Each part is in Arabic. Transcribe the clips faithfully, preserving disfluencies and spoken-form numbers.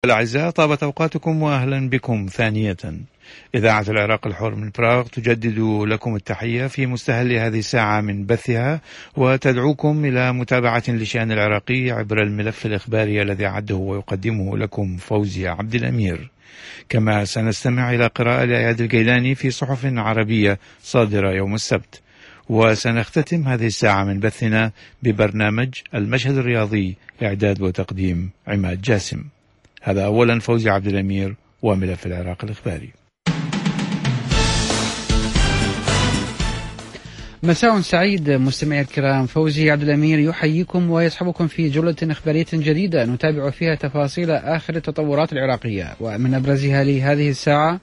الأعزاء، طابت أوقاتكم وأهلا بكم ثانية. إذاعة العراق الحر من براغ تجدد لكم التحية في مستهل هذه الساعة من بثها، وتدعوكم إلى متابعة لشأن العراقي عبر الملف الإخباري الذي أعده ويقدمه لكم فوزي عبد الأمير. كما سنستمع إلى قراءة لأياد الجيلاني في صحف عربية صادرة يوم السبت. وسنختتم هذه الساعة من بثنا ببرنامج المشهد الرياضي، إعداد وتقديم عماد جاسم. هذا أولا فوزي عبد الأمير وملف العراق الإخباري. مساء سعيد مستمعي الكرام، فوزي عبد الأمير يحييكم ويصحبكم في جولة إخبارية جديدة نتابع فيها تفاصيل آخر التطورات العراقية، ومن أبرزها لهذه الساعة: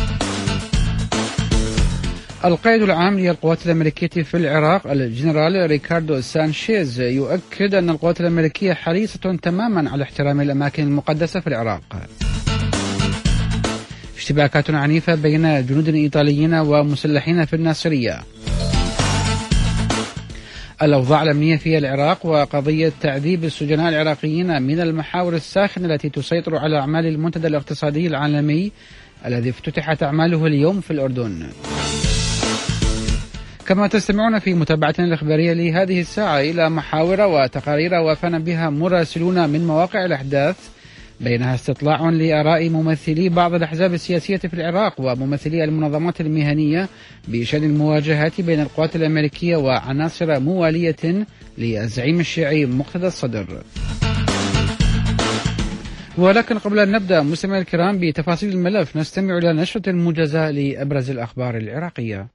القائد العام للقوات الأمريكية في العراق الجنرال ريكاردو سانشيز يؤكد أن القوات الأمريكية حريصة تماما على احترام الأماكن المقدسة في العراق. اشتباكات عنيفة بين جنود إيطاليين ومسلحين في الناصرية. الأوضاع الأمنية في العراق وقضية تعذيب السجناء العراقيين من المحاور الساخنة التي تسيطر على أعمال المنتدى الاقتصادي العالمي الذي افتتحت أعماله اليوم في الأردن. كما تستمعون في متابعتنا الإخبارية لهذه الساعة إلى محاور وتقارير وافانا بها مراسلون من مواقع الأحداث، بينها استطلاع لآراء ممثلي بعض الأحزاب السياسية في العراق وممثلي المنظمات المهنية بشأن المواجهات بين القوات الأمريكية وعناصر موالية للزعيم الشيعي مقتدى الصدر. ولكن قبل أن نبدأ مستمعي الكرام بتفاصيل الملف، نستمع إلى نشرة الموجزة لأبرز الأخبار العراقية.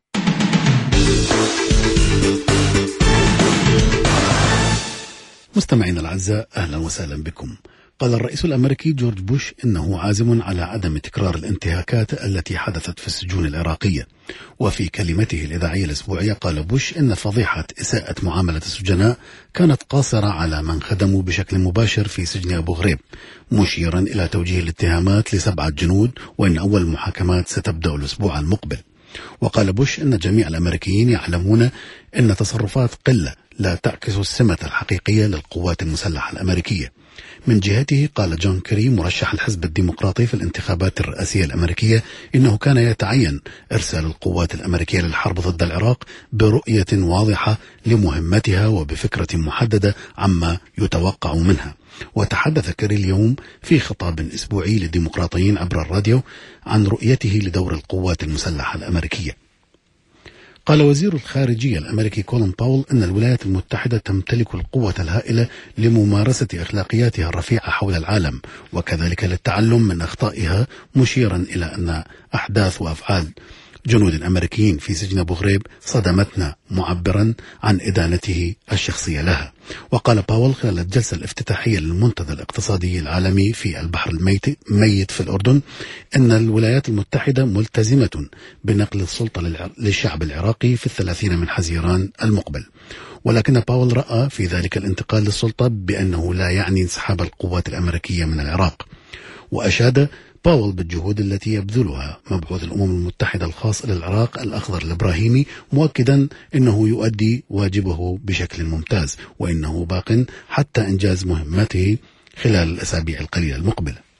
مستمعينا الأعزاء، أهلا وسهلا بكم. قال الرئيس الأمريكي جورج بوش إنه عازم على عدم تكرار الانتهاكات التي حدثت في السجون العراقية. وفي كلمته الإذاعية الأسبوعية قال بوش إن فضيحة إساءة معاملة السجناء كانت قاصرة على من خدموا بشكل مباشر في سجن أبو غريب، مشيرا إلى توجيه الاتهامات لسبعة جنود، وإن أول المحاكمات ستبدأ الأسبوع المقبل. وقال بوش إن جميع الأمريكيين يعلمون إن تصرفات قلة لا تعكس السمة الحقيقية للقوات المسلحة الأمريكية. من جهته قال جون كيري مرشح الحزب الديمقراطي في الانتخابات الرئاسية الأمريكية إنه كان يتعين إرسال القوات الأمريكية للحرب ضد العراق برؤية واضحة لمهمتها وبفكرة محددة عما يتوقع منها. وتحدث كيري اليوم في خطاب أسبوعي للديمقراطيين عبر الراديو عن رؤيته لدور القوات المسلحة الأمريكية. قال وزير الخارجية الأمريكي كولين باول أن الولايات المتحدة تمتلك القوة الهائلة لممارسة أخلاقياتها الرفيعة حول العالم، وكذلك للتعلم من أخطائها، مشيرا إلى أن أحداث وأفعال جنود أمريكيين في سجن أبو غريب صدمتنا، معبرا عن إدانته الشخصية لها. وقال باول خلال الجلسة الافتتاحية للمنتدى الاقتصادي العالمي في البحر الميت في الأردن أن الولايات المتحدة ملتزمة بنقل السلطة للشعب العراقي في الثلاثين من حزيران المقبل. ولكن باول رأى في ذلك الانتقال للسلطة بأنه لا يعني انسحاب القوات الأمريكية من العراق. وأشاد باول بالجهود التي يبذلها مبعوث الأمم المتحدة الخاص للعراق الأخضر الإبراهيمي، مؤكدا أنه يؤدي واجبه بشكل ممتاز، وإنه باق حتى إنجاز مهمته خلال الأسابيع القليلة المقبلة.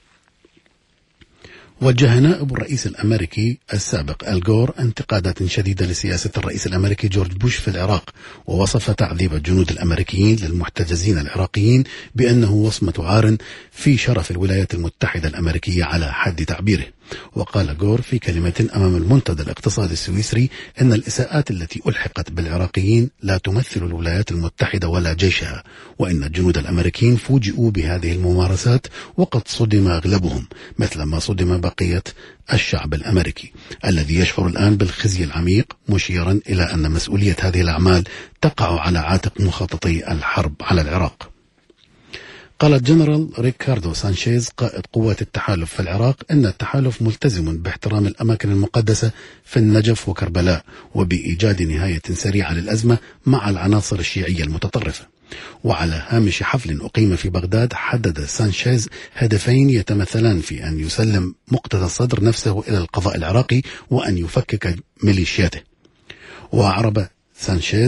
وجه نائب الرئيس الأمريكي السابق آل غور انتقادات شديدة لسياسة الرئيس الأمريكي جورج بوش في العراق، ووصف تعذيب الجنود الأمريكيين للمحتجزين العراقيين بأنه وصمة عار في شرف الولايات المتحدة الأمريكية على حد تعبيره. وقال غور في كلمة أمام المنتدى الاقتصادي السويسري أن الإساءات التي ألحقت بالعراقيين لا تمثل الولايات المتحدة ولا جيشها، وأن الجنود الأمريكيين فوجئوا بهذه الممارسات وقد صدم أغلبهم مثل ما صدم بقية الشعب الأمريكي الذي يشعر الآن بالخزي العميق، مشيرا إلى أن مسؤولية هذه الأعمال تقع على عاتق مخططي الحرب على العراق. قال الجنرال ريكاردو سانشيز قائد قوات التحالف في العراق أن التحالف ملتزم باحترام الأماكن المقدسة في النجف وكربلاء، وبإيجاد نهاية سريعة للأزمة مع العناصر الشيعية المتطرفة. وعلى هامش حفل أقيم في بغداد حدد سانشيز هدفين يتمثلان في أن يسلم مقتدى الصدر نفسه إلى القضاء العراقي وأن يفكك ميليشياته. وأعرب سانشيز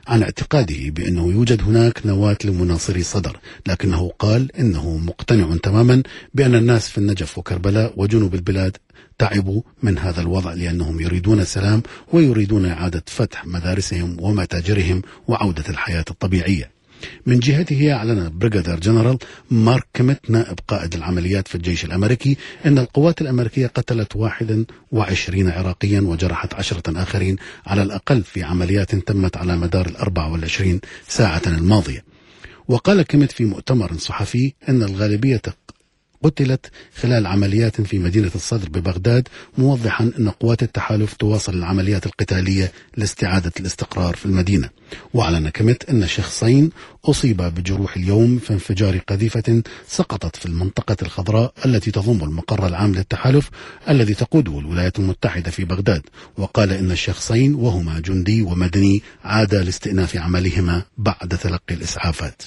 عن اعتقاده بأنه يوجد هناك نواة لمناصري صدر، لكنه قال إنه مقتنع تماما بأن الناس في النجف وكربلاء وجنوب البلاد تعبوا من هذا الوضع، لأنهم يريدون السلام ويريدون إعادة فتح مدارسهم ومتاجرهم وعودة الحياة الطبيعية. من جهته أعلن بريغادير جنرال مارك كيميت نائب قائد العمليات في الجيش الأمريكي أن القوات الأمريكية قتلت واحد وعشرين عراقيا وجرحت عشرة آخرين على الأقل في عمليات تمت على مدار الأربع والعشرين ساعة الماضية. وقال كيميت في مؤتمر صحفي أن الغالبية قتلت خلال عمليات في مدينة الصدر ببغداد، موضحا أن قوات التحالف تواصل العمليات القتالية لاستعادة الاستقرار في المدينة. وأعلن كيميت أن شخصين أصيبا بجروح اليوم في انفجار قذيفة سقطت في المنطقة الخضراء التي تضم المقر العام للتحالف الذي تقوده الولايات المتحدة في بغداد. وقال إن الشخصين وهما جندي ومدني عادا لاستئناف عملهما بعد تلقي الإسعافات.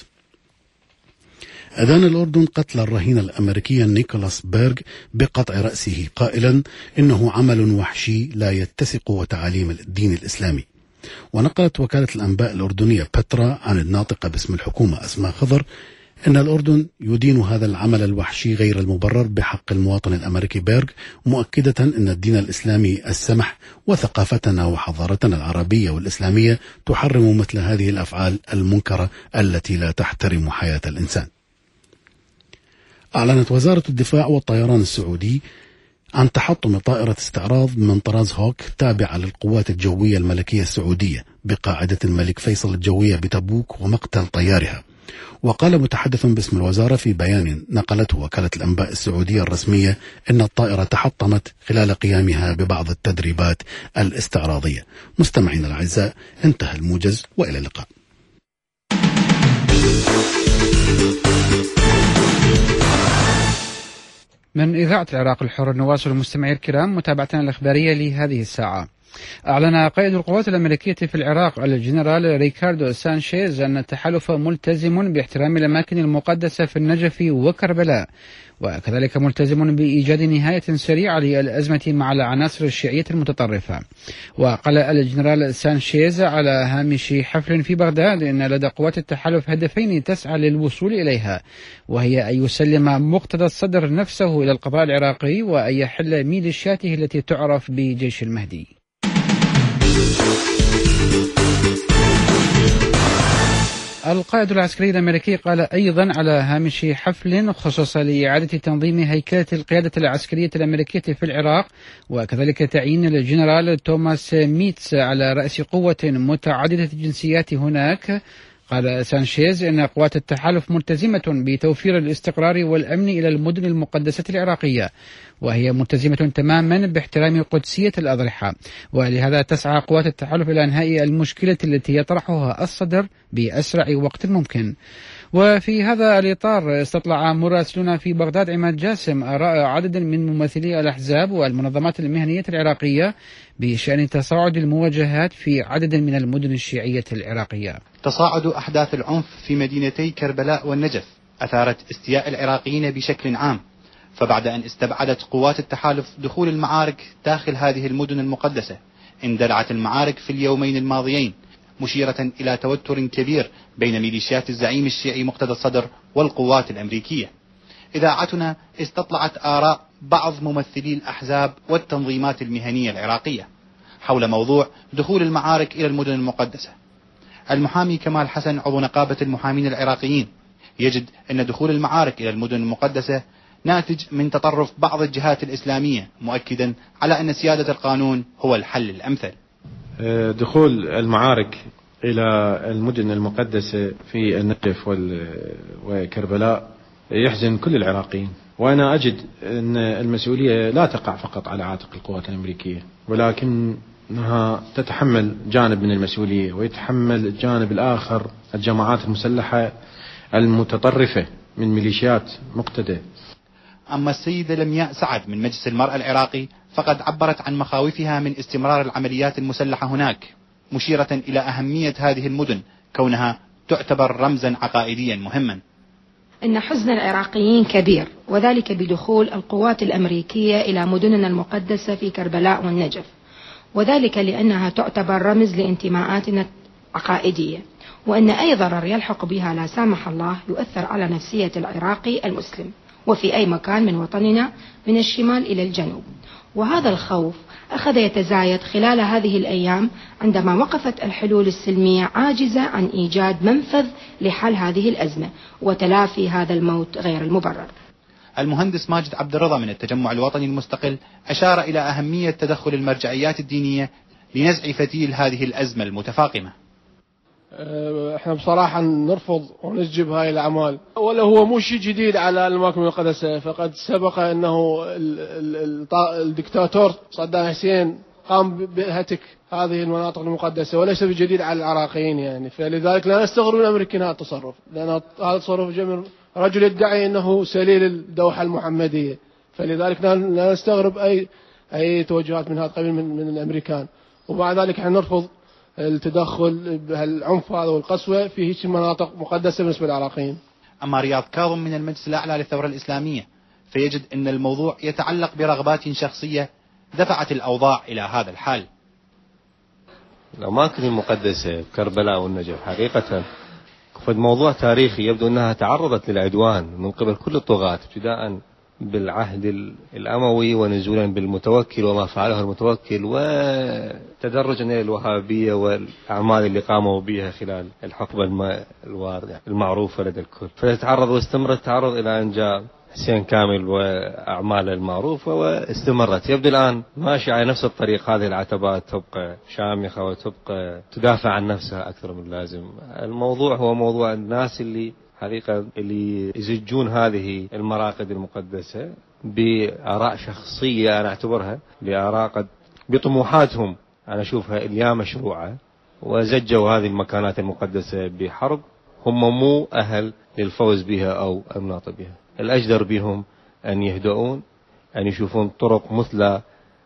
أدان الأردن قتل الرهين الأمريكي نيكولاس بيرغ بقطع رأسه، قائلا إنه عمل وحشي لا يتسق وتعاليم الدين الإسلامي. ونقلت وكالة الأنباء الأردنية بترا عن الناطقة باسم الحكومة أسماء خضر إن الأردن يدين هذا العمل الوحشي غير المبرر بحق المواطن الأمريكي بيرغ، مؤكدة أن الدين الإسلامي السمح وثقافتنا وحضارتنا العربية والإسلامية تحرم مثل هذه الأفعال المنكرة التي لا تحترم حياة الإنسان. أعلنت وزارة الدفاع والطيران السعودي عن تحطم طائرة استعراض من طراز هوك تابعة للقوات الجوية الملكية السعودية بقاعدة الملك فيصل الجوية بتبوك ومقتل طيارها. وقال متحدث باسم الوزارة في بيان نقلته وكالة الأنباء السعودية الرسمية إن الطائرة تحطمت خلال قيامها ببعض التدريبات الاستعراضية. مستمعين الأعزاء، انتهى الموجز وإلى اللقاء. من إذاعة العراق الحر نواصل المستمعين الكرام متابعتنا الإخبارية لهذه الساعة. أعلن قائد القوات الأمريكية في العراق الجنرال ريكاردو سانشيز أن التحالف ملتزم باحترام الأماكن المقدسة في النجف وكربلاء، وكذلك ملتزم بإيجاد نهاية سريعة للأزمة مع العناصر الشيعية المتطرفة. وقال الجنرال سانشيز على هامش حفل في بغداد إن لدى قوات التحالف هدفين تسعى للوصول إليها، وهي أن يسلم مقتدى الصدر نفسه إلى القضاء العراقي وأن يحل ميليشياته التي تعرف بجيش المهدي. القائد العسكري الأمريكي قال أيضا على هامش حفل خصص لإعادة تنظيم هيكلة القيادة العسكرية الأمريكية في العراق، وكذلك تعيين الجنرال توماس ميتس على رأس قوة متعددة الجنسيات هناك. قال سانشيز إن قوات التحالف ملتزمة بتوفير الاستقرار والأمن إلى المدن المقدسة العراقية، وهي ملتزمة تماما باحترام قدسية الأضرحة، ولهذا تسعى قوات التحالف إلى إنهاء المشكلة التي يطرحها الصدر بأسرع وقت ممكن. وفي هذا الإطار استطلع مراسلنا في بغداد عماد جاسم آراء عدد من ممثلي الأحزاب والمنظمات المهنية العراقية بشأن تصاعد المواجهات في عدد من المدن الشيعية العراقية. تصاعد أحداث العنف في مدينتي كربلاء والنجف أثارت استياء العراقيين بشكل عام، فبعد أن استبعدت قوات التحالف دخول المعارك داخل هذه المدن المقدسة، اندلعت المعارك في اليومين الماضيين، مشيرة إلى توتر كبير بين ميليشيات الزعيم الشيعي مقتدى الصدر والقوات الأمريكية. إذاعتنا استطلعت آراء بعض ممثلي الأحزاب والتنظيمات المهنية العراقية حول موضوع دخول المعارك إلى المدن المقدسة. المحامي كمال حسن عضو نقابة المحامين العراقيين يجد أن دخول المعارك إلى المدن المقدسة ناتج من تطرف بعض الجهات الإسلامية، مؤكدا على أن سيادة القانون هو الحل الأمثل. دخول المعارك إلى المدن المقدسة في النجف وكربلاء يحزن كل العراقيين، وأنا أجد أن المسؤولية لا تقع فقط على عاتق القوات الأمريكية، ولكنها تتحمل جانب من المسؤولية ويتحمل الجانب الآخر الجماعات المسلحة المتطرفة من ميليشيات مقتدى. أما السيدة لمياء سعد من مجلس المرأة العراقي فقد عبرت عن مخاوفها من استمرار العمليات المسلحة هناك، مشيرة إلى أهمية هذه المدن كونها تعتبر رمزا عقائديا مهما. إن حزن العراقيين كبير، وذلك بدخول القوات الأمريكية إلى مدننا المقدسة في كربلاء والنجف، وذلك لأنها تعتبر رمز لانتماءاتنا عقائدية، وأن أي ضرر يلحق بها لا سامح الله يؤثر على نفسية العراقي المسلم وفي أي مكان من وطننا من الشمال إلى الجنوب. وهذا الخوف أخذ يتزايد خلال هذه الأيام عندما وقفت الحلول السلمية عاجزة عن إيجاد منفذ لحل هذه الأزمة وتلافي هذا الموت غير المبرر. المهندس ماجد عبد الرضا من التجمع الوطني المستقل أشار إلى أهمية تدخل المرجعيات الدينية لنزع فتيل هذه الأزمة المتفاقمة. احنا بصراحة نرفض ونسجب هاي الأعمال، ولا هو مو شيء جديد على الأماكن المقدسة، فقد سبق أنه الدكتاتور صدام حسين قام بهتك هذه المناطق المقدسة، وليس بجديد على العراقيين يعني. فلذلك لا نستغرب من الأمريكان هذا التصرف، لأن هذا التصرف جميل رجل يدعي أنه سليل الدوحة المحمدية، فلذلك لا نستغرب أي أي توجهات من هذا القبيل من, من الأمريكان. ومع ذلك احنا نرفض التدخل بهالعنف هذا والقسوة في هيك مناطق مقدسة بالنسبة للعراقيين. أما رياض كاظم من المجلس الأعلى للثورة الإسلامية فيجد أن الموضوع يتعلق برغبات شخصية دفعت الأوضاع إلى هذا الحال. الأماكن المقدسة كربلاء والنجف حقيقة فد موضوع تاريخي، يبدو أنها تعرضت للعدوان من قبل كل الطغاة ابتداء بالعهد الأموي ونزولا بالمتوكل وما فعله المتوكل وتدرجا إلى الوهابية والأعمال اللي قاموا بها خلال الحقبة الواردة المعروفة لدى الكل. فتتعرض واستمرت التعرض إلى أن جاء حسين كامل وأعمال المعروفة واستمرت. يبدو الآن ماشي على نفس الطريق، هذه العتبات تبقى شامخة وتبقى تدافع عن نفسها أكثر من اللازم. الموضوع هو موضوع الناس اللي حقيقة اللي يزجون هذه المراقد المقدسة بآراء شخصية، أنا أعتبرها بآراء قد بطموحاتهم أنا أشوفها اليا مشروعة، وزجوا هذه المكانات المقدسة بحرب هم مو أهل للفوز بها أو الناط بها. الأجدر بهم أن يهدؤون، أن يشوفون طرق مثلى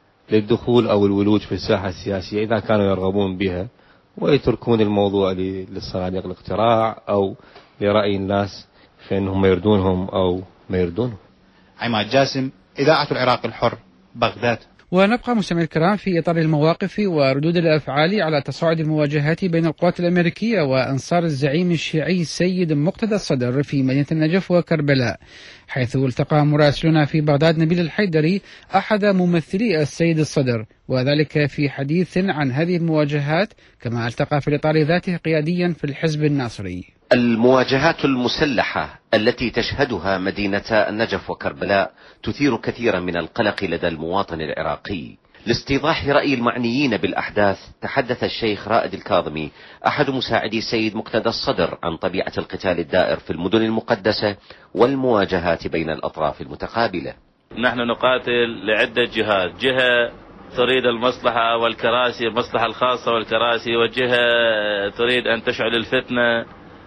للدخول أو الولوج في الساحة السياسية إذا كانوا يرغبون بها، ويتركون الموضوع للصناديق الاقتراع أو لرأي الناس في أنهم يردونهم أو ما يردونهم. عماد جاسم، إذاعة العراق الحر، بغداد. ونبقى مستمعي الكرام في إطار المواقف وردود الأفعال على تصاعد المواجهات بين القوات الأمريكية وأنصار الزعيم الشيعي السيد مقتدى الصدر في مدينة النجف وكربلاء، حيث التقى مراسلنا في بغداد نبيل الحيدري أحد ممثلي السيد الصدر، وذلك في حديث عن هذه المواجهات، كما التقى في الإطار ذاته قياديا في الحزب الناصري. المواجهات المسلحة التي تشهدها مدينة النجف وكربلاء تثير كثيرا من القلق لدى المواطن العراقي. لاستيضاح رأي المعنيين بالأحداث تحدث الشيخ رائد الكاظمي أحد مساعدي السيد مقتدى الصدر عن طبيعة القتال الدائر في المدن المقدسة والمواجهات بين الأطراف المتقابلة. نحن نقاتل لعدة جهات، جهة تريد المصلحة والكراسي، المصلحة الخاصة والكراسي، وجهة تريد أن تشعل الفتنة،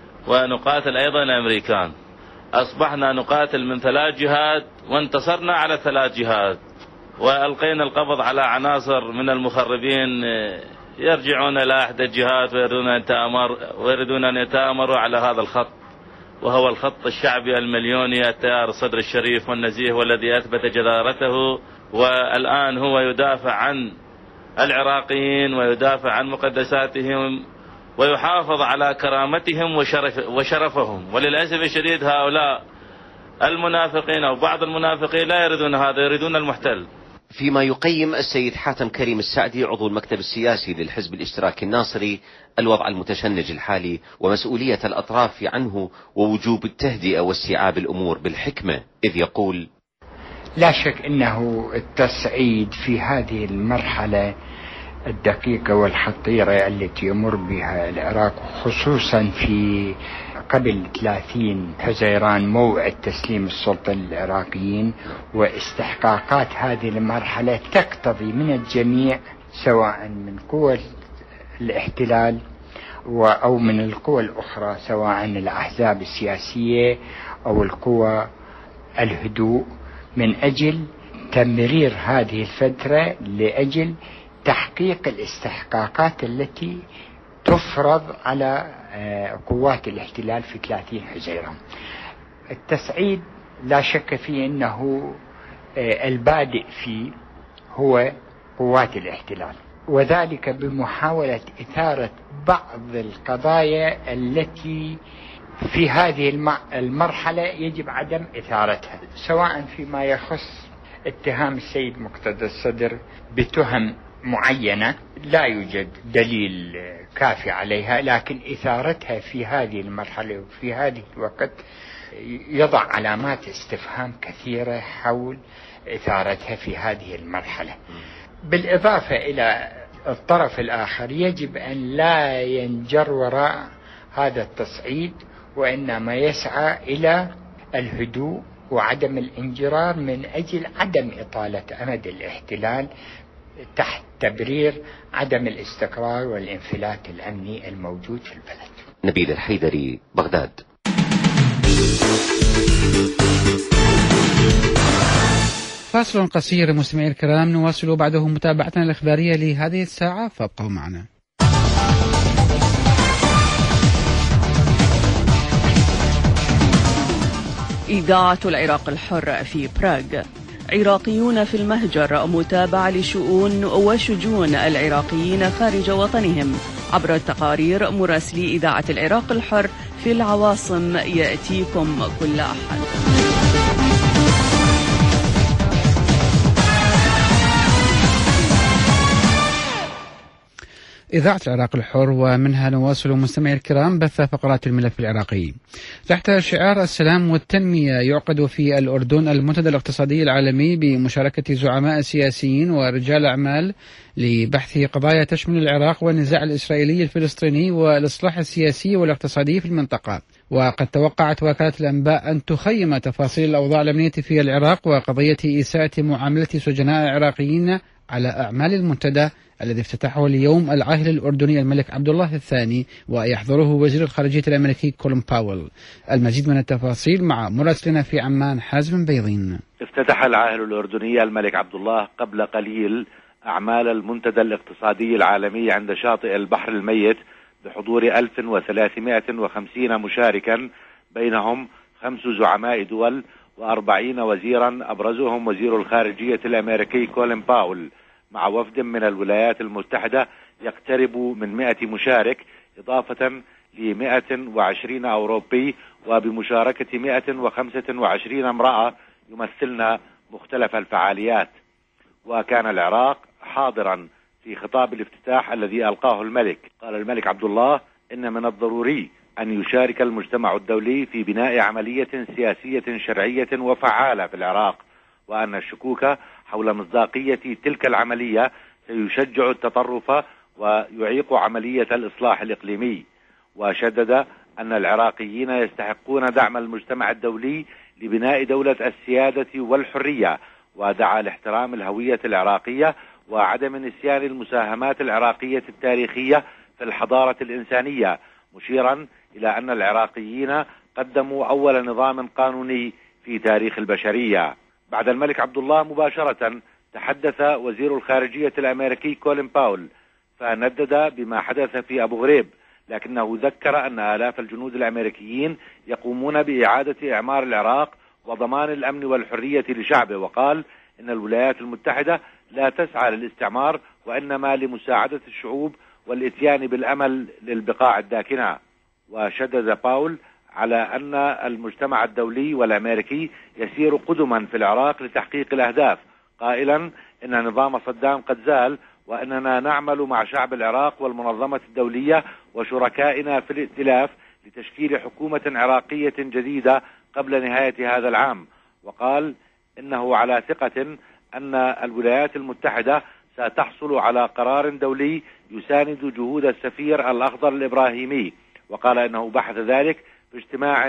ونقاتل أيضا الأمريكان. أصبحنا نقاتل من ثلاث جهات وانتصرنا على ثلاث جهات، وألقينا القبض على عناصر من المخربين يرجعون إلى إحدى الجهات ويريدون أن يتآمر ويريدون أن يتآمروا على هذا الخط، وهو الخط الشعبي المليوني، التيار الصدر الشريف والنزيه والذي أثبت جدارته، والآن هو يدافع عن العراقيين ويدافع عن مقدساتهم ويحافظ على كرامتهم وشرف وشرفهم. وللأسف الشديد هؤلاء المنافقين أو بعض المنافقين لا يريدون هذا، يريدون المحتل. فيما يقيم السيد حاتم كريم السعدي عضو المكتب السياسي للحزب الاشتراكي الناصري الوضع المتشنج الحالي ومسؤولية الأطراف عنه ووجوب التهدئة واستيعاب الأمور بالحكمة، إذ يقول: لا شك أنه التصعيد في هذه المرحلة الدقيقة والخطيرة التي يمر بها العراق، خصوصا في قبل ثلاثين حزيران موعد تسليم السلطة للعراقيين، واستحقاقات هذه المرحلة تقتضي من الجميع سواء من قوى الاحتلال أو من القوى الأخرى سواء الأحزاب السياسية أو القوى الهدوء من أجل تمرير هذه الفترة لأجل تحقيق الاستحقاقات التي تفرض على قوات الاحتلال في ثلاثين حزيران. التصعيد لا شك فيه أنه البادئ فيه هو قوات الاحتلال، وذلك بمحاولة إثارة بعض القضايا التي في هذه المرحلة يجب عدم إثارتها، سواء فيما يخص اتهام السيد مقتدى الصدر بتهم معينة لا يوجد دليل كافي عليها، لكن إثارتها في هذه المرحلة وفي هذه الوقت يضع علامات استفهام كثيرة حول إثارتها في هذه المرحلة. بالإضافة إلى الطرف الآخر يجب أن لا ينجر وراء هذا التصعيد، وإنما يسعى إلى الهدوء وعدم الانجرار من أجل عدم إطالة أمد الاحتلال تحت تبرير عدم الاستقرار والانفلات الأمني الموجود في البلد. نبيل الحيدري، بغداد. فاصل قصير مستمعي الكرام، نواصل بعده متابعتنا الإخبارية لهذه الساعة، فابقوا معنا. إذاعة العراق الحر في براغ. عراقيون في المهجر متابعة لشؤون وشجون العراقيين خارج وطنهم عبر تقارير مراسلي إذاعة العراق الحر في العواصم يأتيكم كل أحد. إذاعة العراق الحر، ومنها نواصل مستمعي الكرام بث فقرات الملف العراقي. تحت شعار السلام والتنمية يعقد في الأردن المنتدى الاقتصادي العالمي بمشاركة زعماء سياسيين ورجال أعمال لبحث قضايا تشمل العراق والنزاع الإسرائيلي الفلسطيني والإصلاح السياسي والاقتصادي في المنطقة. وقد توقعت وكالة الأنباء أن تخيم تفاصيل الأوضاع الأمنية في العراق وقضية إساءة معاملة سجناء العراقيين على أعمال المنتدى الذي افتتحه اليوم العاهل الأردني الملك عبد الله الثاني ويحضره وزير الخارجية الأمريكي كولين باول. المزيد من التفاصيل مع مراسلنا في عمان حازم بيضين. افتتح العاهل الأردني الملك عبد الله قبل قليل أعمال المنتدى الاقتصادي العالمي عند شاطئ البحر الميت بحضور ألف وثلاثمائة وخمسين مشاركا، بينهم خمس زعماء دول وأربعين وزيرا أبرزهم وزير الخارجية الأمريكي كولين باول، مع وفد من الولايات المتحدة يقترب من مئة مشارك، إضافة ل مئة وعشرين أوروبي، وبمشاركة مئة وخمسة وعشرين امرأة يمثلن مختلف الفعاليات. وكان العراق حاضرا في خطاب الافتتاح الذي ألقاه الملك. قال الملك عبد الله إن من الضروري أن يشارك المجتمع الدولي في بناء عملية سياسية شرعية وفعالة في العراق، وأن الشكوك حول مصداقية تلك العملية سيشجع التطرف ويعيق عملية الإصلاح الإقليمي. وشدد أن العراقيين يستحقون دعم المجتمع الدولي لبناء دولة السيادة والحرية، ودعا لاحترام الهوية العراقية وعدم نسيان المساهمات العراقية التاريخية في الحضارة الإنسانية، مشيرا إلى أن العراقيين قدموا أول نظام قانوني في تاريخ البشرية. بعد الملك عبد الله مباشرة تحدث وزير الخارجية الأمريكي كولين باول، فندد بما حدث في أبو غريب، لكنه ذكر أن آلاف الجنود الأمريكيين يقومون بإعادة إعمار العراق وضمان الأمن والحرية لشعبه، وقال إن الولايات المتحدة لا تسعى للاستعمار وإنما لمساعدة الشعوب والإتيان بالأمل للبقاع الداكنة. وشدد باول على أن المجتمع الدولي والأمريكي يسير قدما في العراق لتحقيق الأهداف، قائلا إن نظام صدام قد زال، وأننا نعمل مع شعب العراق والمنظمة الدولية وشركائنا في الائتلاف لتشكيل حكومة عراقية جديدة قبل نهاية هذا العام. وقال إنه على ثقة أن الولايات المتحدة ستحصل على قرار دولي يساند جهود السفير الأخضر الإبراهيمي، وقال إنه بحث ذلك في اجتماع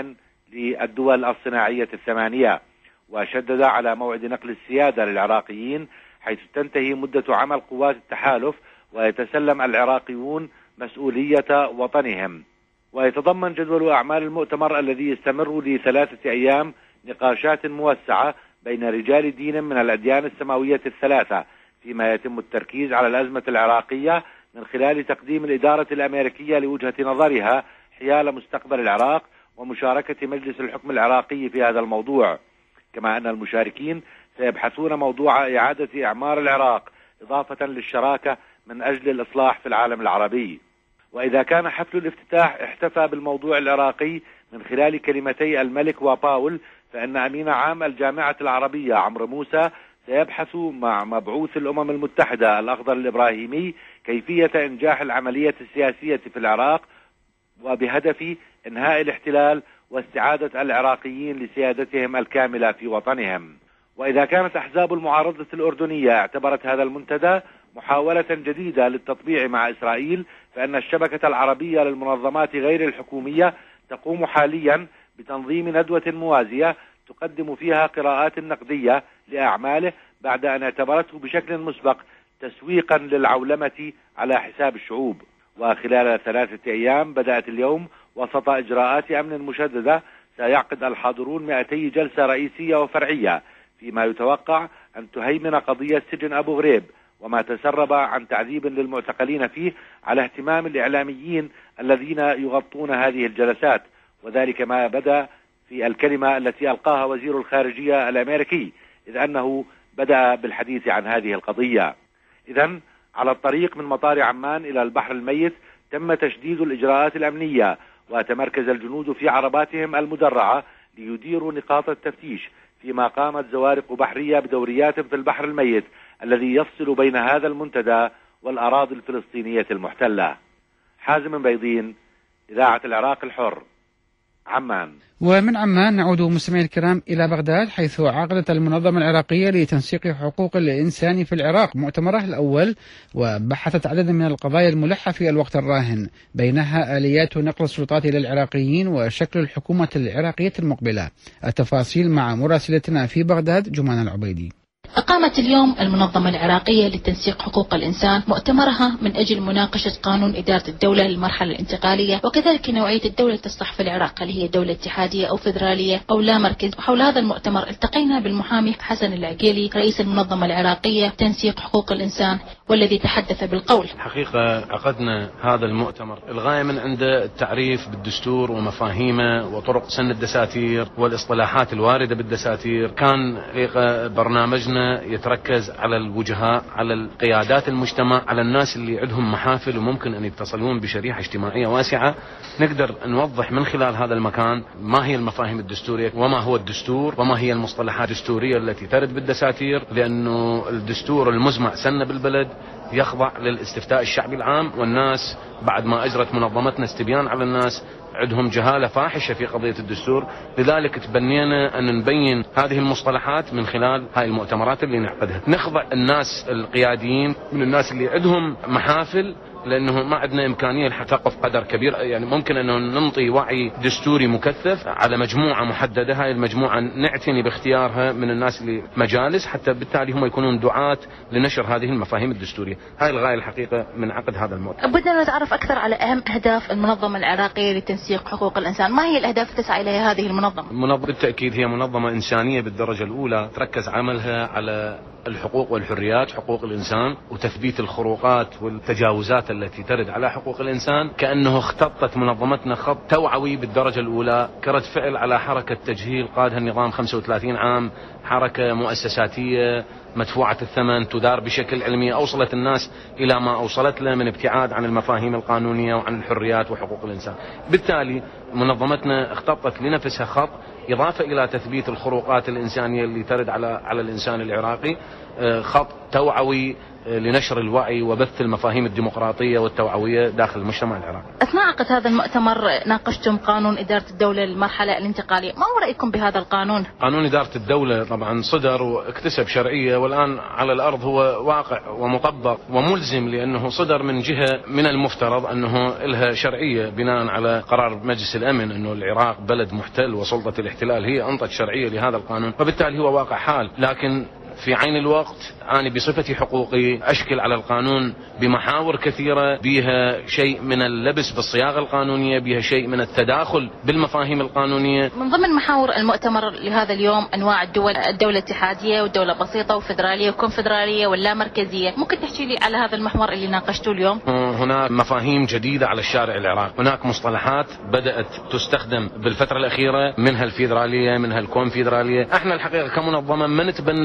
للدول الصناعية الثمانية. وشدد على موعد نقل السيادة للعراقيين حيث تنتهي مدة عمل قوات التحالف ويتسلم العراقيون مسؤولية وطنهم. ويتضمن جدول أعمال المؤتمر الذي يستمر لثلاثة أيام نقاشات موسعة بين رجال دين من الأديان السماوية الثلاثة، فيما يتم التركيز على الأزمة العراقية من خلال تقديم الإدارة الأمريكية لوجهة نظرها حيال مستقبل العراق ومشاركة مجلس الحكم العراقي في هذا الموضوع. كما أن المشاركين سيبحثون موضوع إعادة إعمار العراق، إضافة للشراكة من أجل الإصلاح في العالم العربي. وإذا كان حفل الافتتاح احتفى بالموضوع العراقي من خلال كلمتي الملك وباول، فإن أمين عام الجامعة العربية عمرو موسى سيبحث مع مبعوث الأمم المتحدة الأخضر الإبراهيمي كيفية إنجاح العملية السياسية في العراق، وبهدف إنهاء الاحتلال واستعادة العراقيين لسيادتهم الكاملة في وطنهم. وإذا كانت أحزاب المعارضة الأردنية اعتبرت هذا المنتدى محاولة جديدة للتطبيع مع إسرائيل، فإن الشبكة العربية للمنظمات غير الحكومية تقوم حاليا بتنظيم ندوة موازية تقدم فيها قراءات نقدية لأعماله، بعد أن اعتبرته بشكل مسبق تسويقا للعولمة على حساب الشعوب. وخلال ثلاثة أيام بدأت اليوم وسط إجراءات أمن مشددة سيعقد الحاضرون مئتي جلسة رئيسية وفرعية، فيما يتوقع أن تهيمن قضية سجن أبو غريب وما تسرب عن تعذيب للمعتقلين فيه على اهتمام الإعلاميين الذين يغطون هذه الجلسات، وذلك ما بدأ في الكلمة التي ألقاها وزير الخارجية الأمريكي، إذ أنه بدأ بالحديث عن هذه القضية. إذن على الطريق من مطار عمان إلى البحر الميت تم تشديد الإجراءات الأمنية، وتمركز الجنود في عرباتهم المدرعة ليديروا نقاط التفتيش، فيما قامت زوارق بحرية بدوريات في البحر الميت الذي يفصل بين هذا المنتدى والأراضي الفلسطينية المحتلة. حازم بيضين، إذاعة العراق الحر، عمان. ومن عمان نعود مستمعي الكرام إلى بغداد، حيث عقدت المنظمة العراقية لتنسيق حقوق الإنسان في العراق مؤتمرها الأول، وبحثت عددا من القضايا الملحة في الوقت الراهن، بينها آليات نقل السلطات إلى العراقيين وشكل الحكومة العراقية المقبلة. التفاصيل مع مراسلتنا في بغداد جمان العبيدي. أقامت اليوم المنظمة العراقية لتنسيق حقوق الإنسان مؤتمرها من أجل مناقشة قانون إدارة الدولة للمرحلة الانتقالية، وكذلك نوعية الدولة تصلح في العراق، هل هي دولة اتحادية أو فيدرالية أو لا مركز. وحول هذا المؤتمر التقينا بالمحامي حسن العقيلي رئيس المنظمة العراقية لتنسيق حقوق الإنسان، والذي تحدث بالقول: حقيقة عقدنا هذا المؤتمر الغاية من عنده التعريف بالدستور ومفاهيمه وطرق سن الدساتير والاصطلاحات الواردة بالدساتير. كان حقيقة برنامجنا يتركز على الوجهاء، على القيادات المجتمع، على الناس اللي عندهم محافل وممكن أن يتصلون بشريحة اجتماعية واسعة. نقدر نوضح من خلال هذا المكان ما هي المفاهيم الدستورية وما هو الدستور وما هي المصطلحات الدستورية التي ترد بالدساتير، لأنه الدستور المزمع سنة بالبلد يخضع للاستفتاء الشعبي العام، والناس بعد ما أجرت منظمتنا استبيان على الناس عندهم جهالة فاحشة في قضية الدستور. لذلك تبنينا أن نبين هذه المصطلحات من خلال هاي المؤتمرات اللي نعقدها. نخضع الناس القياديين من الناس اللي عندهم محافل، لأنه ما عندنا إمكانية لتقف قدر كبير، يعني ممكن أنه ننطي وعي دستوري مكثف على مجموعة محددة. هاي المجموعة نعتني باختيارها من الناس اللي مجالس، حتى بالتالي هم يكونون دعاة لنشر هذه المفاهيم الدستورية. هاي الغاية الحقيقة من عقد هذا المؤتمر. بدنا نتعرف أكثر على أهم أهداف المنظمة العراقية لتنسيق حقوق الإنسان. ما هي الأهداف تسعى إليها هذه المنظمة؟ المنظمة بالتأكيد هي منظمة إنسانية بالدرجة الأولى، تركز عملها على الحقوق والحريات، حقوق الإنسان، وتثبيت الخروقات والتجاوزات التي ترد على حقوق الإنسان. كأنه اختطت منظمتنا خط توعوي بالدرجة الأولى، كرد فعل على حركة تجهيل قادها النظام خمسة وثلاثين عام، حركة مؤسساتية مدفوعة الثمن تدار بشكل علمي، أوصلت الناس إلى ما أوصلت له من ابتعاد عن المفاهيم القانونية وعن الحريات وحقوق الإنسان. بالتالي منظمتنا اختطت لنفسها خط، إضافة إلى تثبيت الخروقات الإنسانية اللي ترد على على الإنسان العراقي، خط توعوي لنشر الوعي وبث المفاهيم الديمقراطية والتوعوية داخل المجتمع العراقي. أثناء عقد هذا المؤتمر ناقشتم قانون إدارة الدولة للمرحلة الانتقالية، ما هو رأيكم بهذا القانون؟ قانون إدارة الدولة طبعا صدر واكتسب شرعية، والآن على الأرض هو واقع ومطبق وملزم، لأنه صدر من جهة من المفترض أنه لها شرعية بناء على قرار مجلس الأمن أنه العراق بلد محتل وسلطة الاحتلال هي أنطت شرعية لهذا القانون، وبالتالي هو واقع حال. لكن في عين الوقت أنا بصفتي حقوقي أشكل على القانون بمحاور كثيرة، بها شيء من اللبس بالصياغة القانونية، بها شيء من التداخل بالمفاهيم القانونية. من ضمن محاور المؤتمر لهذا اليوم أنواع الدول، الدولة الاتحادية والدولة بسيطة وفدرالية وكونفدرالية ولا مركزية. ممكن تحكي لي على هذا المحور اللي ناقشته اليوم؟ هناك مفاهيم جديدة على الشارع العراقي، هناك مصطلحات بدأت تستخدم بالفترة الأخيرة، منها الفيدرالية منها الكونفدرالية. احنا الحقيقة كمنظمة ما نتبنى للتثقيف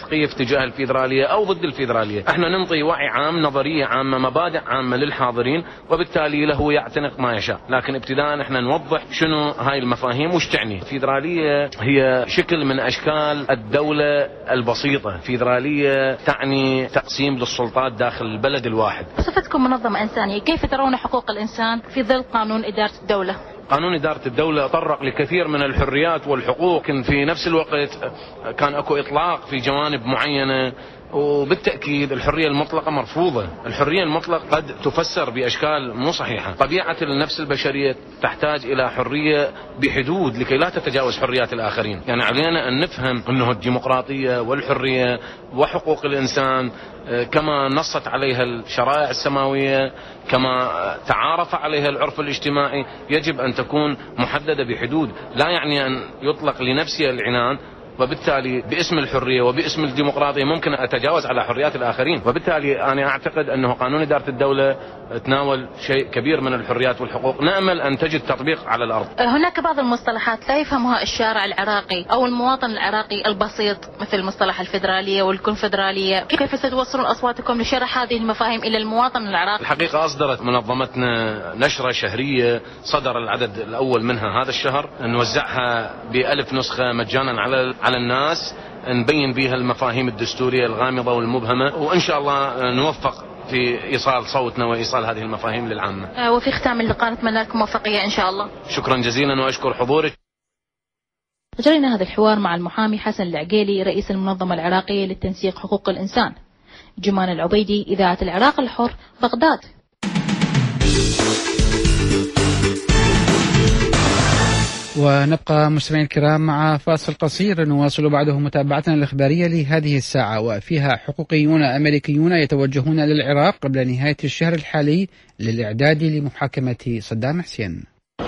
تثقيف تجاه الفيدرالية أو ضد الفيدرالية. احنا ننطي وعي عام، نظرية عامة، مبادئ عامة للحاضرين، وبالتالي له يعتنق ما يشاء. لكن ابتداء احنا نوضح شنو هاي المفاهيم وش تعني. الفيدرالية هي شكل من أشكال الدولة البسيطة. فيدرالية تعني تقسيم للسلطات داخل البلد الواحد. بصفتكم منظمة إنسانية، كيف ترون حقوق الإنسان في ظل قانون إدارة الدولة؟ قانون إدارة الدولة طرق لكثير من الحريات والحقوق، لكن في نفس الوقت كان اكو إطلاق في جوانب معينة، وبالتأكيد الحرية المطلقة مرفوضة. الحرية المطلقة قد تفسر بأشكال مو صحيحة. طبيعة النفس البشرية تحتاج إلى حرية بحدود لكي لا تتجاوز حريات الآخرين. يعني علينا أن نفهم أنه الديمقراطية والحرية وحقوق الإنسان كما نصت عليها الشرائع السماوية، كما تعارف عليها العرف الاجتماعي، يجب أن تكون محددة بحدود. لا يعني أن يطلق لنفسي العنان، وبالتالي باسم الحرية وباسم الديمقراطية ممكن أتجاوز على حريات الآخرين. وبالتالي أنا أعتقد أنه قانون إدارة الدولة تناول شيء كبير من الحريات والحقوق، نأمل أن تجد تطبيق على الأرض. هناك بعض المصطلحات لا يفهمها الشارع العراقي أو المواطن العراقي البسيط، مثل مصطلح الفيدرالية والكونفدرالية. كيف ستوصلون أصواتكم لشرح هذه المفاهيم إلى المواطن العراقي؟ الحقيقة أصدرت منظمتنا نشرة شهرية، صدر العدد الأول منها هذا الشهر، نوزعها بألف نسخة مجانا على على الناس، نبين بها المفاهيم الدستورية الغامضة والمبهمة، وإن شاء الله نوفق في إيصال صوتنا وإيصال هذه المفاهيم للعامة. وفي ختام اللقاء نتمنى لكم موفقية إن شاء الله. شكرا جزيلا وأشكر حضورك. أجرينا هذا الحوار مع المحامي حسن العقيلي رئيس المنظمة العراقية للتنسيق حقوق الإنسان. جمان العبيدي، إذاعة العراق الحر، بغداد. ونبقى مستمعين الكرام مع فاصل قصير نواصل بعده متابعتنا الإخبارية لهذه الساعة، وفيها حقوقيون أمريكيون يتوجهون للعراق قبل نهاية الشهر الحالي للإعداد لمحاكمة صدام حسين.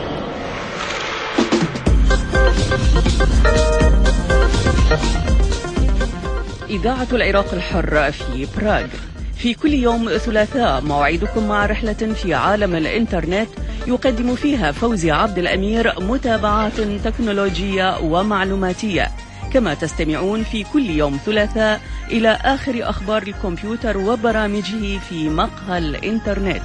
إذاعة العراق الحر في براغ. في كل يوم ثلاثاء موعدكم مع رحلة في عالم الإنترنت يقدم فيها فوزي عبد الأمير متابعات تكنولوجية ومعلوماتية، كما تستمعون في كل يوم ثلاثاء إلى آخر أخبار الكمبيوتر وبرامجه في مقهى الإنترنت.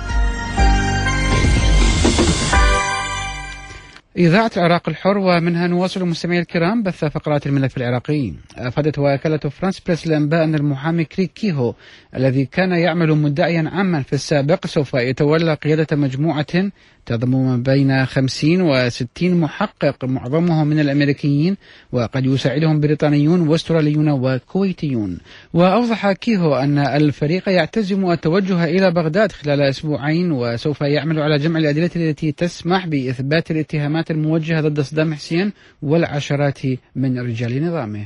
إذاعة العراق الحر، ومنها نواصل مستمعي الكرام بث فقرات الملف العراقي. أفادت وكالة فرانس بريس الأنباء أن المحامي كريك كيهو الذي كان يعمل مدعيا عاما في السابق سوف يتولى قيادة مجموعة تضم ما بين خمسين وستين محقق، معظمهم من الأمريكيين، وقد يساعدهم بريطانيون واستراليون وكويتيون. وأوضح كيهو أن الفريق يعتزم التوجه إلى بغداد خلال أسبوعين، وسوف يعمل على جمع الأدلة التي تسمح بإثبات الاتهامات الموجهة ضد صدام حسين والعشرات من رجال نظامه.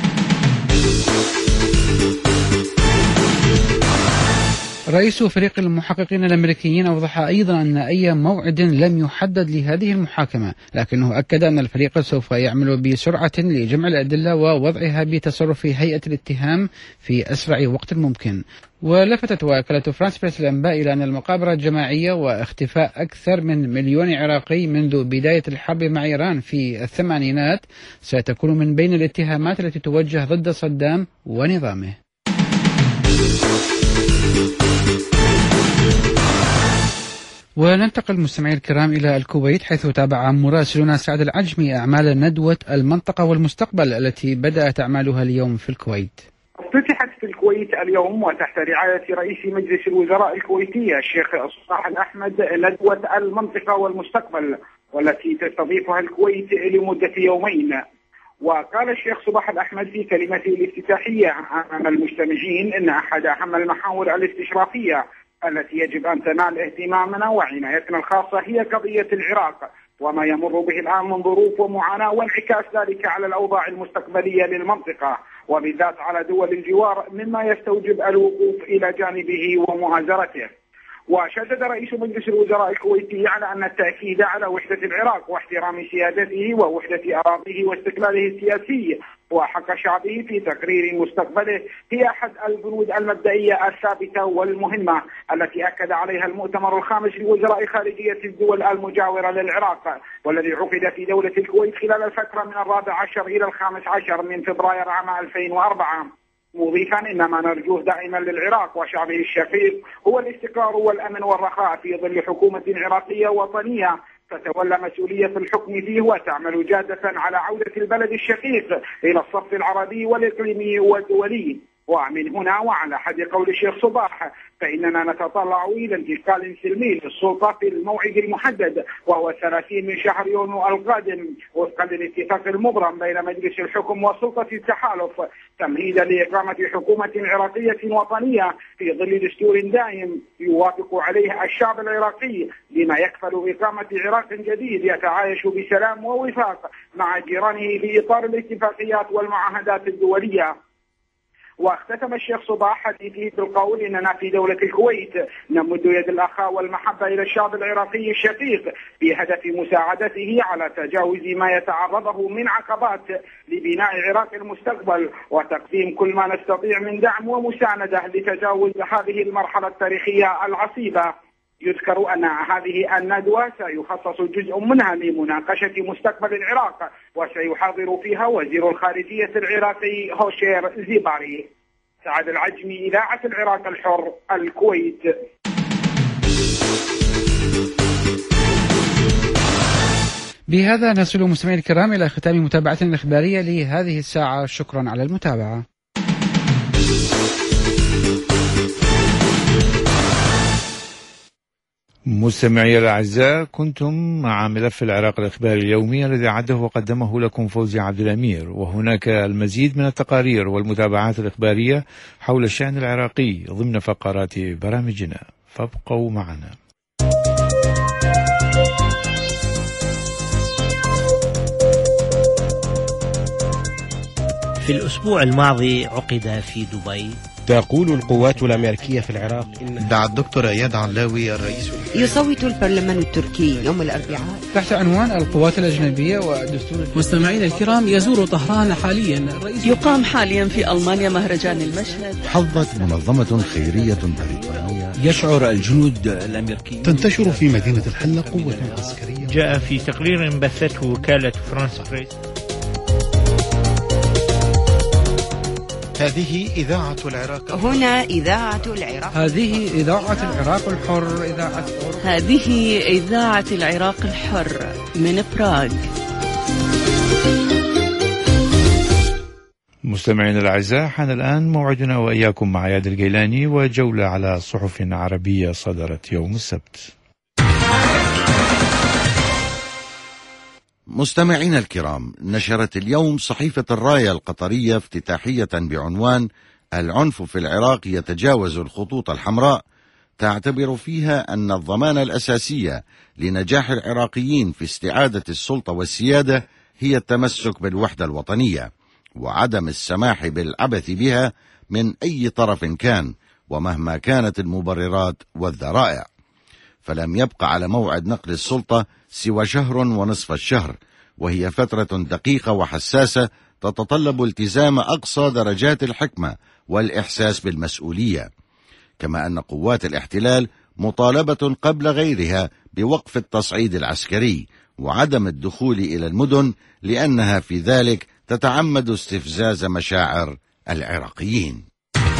رئيس فريق المحققين الأمريكيين أوضح أيضا أن أي موعد لم يحدد لهذه المحاكمة، لكنه أكد أن الفريق سوف يعمل بسرعة لجمع الأدلة ووضعها بتصرف هيئة الاتهام في أسرع وقت ممكن. ولفتت وكالة فرانس بريس الأنباء إلى أن المقابرة الجماعية واختفاء أكثر من مليون عراقي منذ بداية الحرب مع إيران في الثمانينات ستكون من بين الاتهامات التي توجه ضد صدام ونظامه. وننتقل مستمعي الكرام إلى الكويت، حيث تابع مراسلنا سعد العجمي أعمال ندوة المنطقة والمستقبل التي بدأت أعمالها اليوم في الكويت. افتتحت في الكويت اليوم وتحت رعاية رئيس مجلس الوزراء الكويتي الشيخ صباح الأحمد ندوة المنطقة والمستقبل، والتي تستضيفها الكويت لمدة يومين. وقال الشيخ صباح الأحمد في كلمته الافتتاحية أمام المجتمعين إن أحد أهم المحاور الاستشرافية التي يجب أن تنال اهتمامنا وعنايتنا الخاصة هي قضية العراق وما يمر به الآن من ظروف ومعاناة، وانعكاس ذلك على الأوضاع المستقبلية للمنطقة وبالذات على دول الجوار، مما يستوجب الوقوف إلى جانبه ومؤازرته. وشدد رئيس مجلس الوزراء الكويتي على أن التأكيد على وحدة العراق واحترام سيادته ووحدة أراضيه واستقلاله السياسي وحق شعبه في تقرير مستقبله هي أحد البنود المبدئية الثابتة والمهمة التي أكد عليها المؤتمر الخامس لوزراء خارجية الدول المجاورة للعراق، والذي عقد في دولة الكويت خلال الفترة من الرابع عشر إلى الخامس عشر من فبراير عام ألفين وأربعة. مضيفا إن ما نرجوه دائما للعراق وشعبه الشقيق هو الاستقرار والأمن والرخاء في ظل حكومة عراقية وطنية تتولى مسؤولية الحكم فيه وتعمل جادة على عودة البلد الشقيق إلى الصف العربي والإقليمي والدولي. ومن هنا وعلى حد قول الشيخ صباح فإننا نتطلع إلى انتقال سلمي للسلطة في الموعد المحدد وهو ثلاثين من شهر يونيو القادم وفقا للاتفاق المبرم بين مجلس الحكم وسلطة التحالف تمهيدا لإقامة حكومة عراقية وطنية في ظل دستور دائم يوافق عليه الشعب العراقي بما يكفل إقامة عراق جديد يتعايش بسلام ووفاق مع جيرانه في إطار الاتفاقيات والمعاهدات الدولية. واختتم الشيخ صباح حديثه بالقول اننا في دولة الكويت نمد يد الاخاء والمحبة الى الشعب العراقي الشقيق بهدف مساعدته على تجاوز ما يتعرضه من عقبات لبناء عراق المستقبل وتقديم كل ما نستطيع من دعم ومساندة لتجاوز هذه المرحلة التاريخية العصيبة. يذكر أن هذه الندوة سيخصص جزء منها لمناقشة مستقبل العراق وسيحاضر فيها وزير الخارجية العراقي هوشير زيباري. سعد العجمي، إذاعة العراق الحر، الكويت. بهذا نصل مستمعينا الكرام إلى ختام متابعتنا الإخبارية لهذه الساعة. شكرا على المتابعة. مستمعي الأعزاء، كنتم مع ملف العراق الإخباري اليومي الذي عده وقدمه لكم فوزي عبد الأمير، وهناك المزيد من التقارير والمتابعات الإخبارية حول الشأن العراقي ضمن فقرات برامجنا، فابقوا معنا. في الأسبوع الماضي عقد في دبي. تقول القوات الأمريكية في العراق دعا الدكتور اياد علاوي الرئيس. يصوت البرلمان التركي يوم الأربعاء تحت عنوان القوات الأجنبية ودستور. مستمعينا الكرام، يزور طهران حاليا رئيس. يقام حاليا في ألمانيا مهرجان المشهد. حظت منظمة خيرية بريطانية. يشعر الجنود الأمريكيين. تنتشر في مدينة الحلة قوة عسكرية. جاء في تقرير بثته وكالة فرانس بريس. هذه إذاعة العراق. هنا إذاعة العراق. هذه إذاعة العراق الحر. إذاعة هذه إذاعة العراق الحر من براغ. مستمعينا الأعزاء، حان الآن موعدنا وإياكم مع عياد الجيلاني وجولة على صحف عربية صدرت يوم السبت. مستمعينا الكرام، نشرت اليوم صحيفة الراية القطرية افتتاحية بعنوان العنف في العراق يتجاوز الخطوط الحمراء، تعتبر فيها أن الضمان الأساسية لنجاح العراقيين في استعادة السلطة والسيادة هي التمسك بالوحدة الوطنية وعدم السماح بالعبث بها من أي طرف كان ومهما كانت المبررات والذرائع. فلم يبقى على موعد نقل السلطة سوى شهر ونصف الشهر، وهي فترة دقيقة وحساسة تتطلب التزام أقصى درجات الحكمة والإحساس بالمسؤولية، كما أن قوات الاحتلال مطالبة قبل غيرها بوقف التصعيد العسكري وعدم الدخول إلى المدن، لأنها في ذلك تتعمد استفزاز مشاعر العراقيين.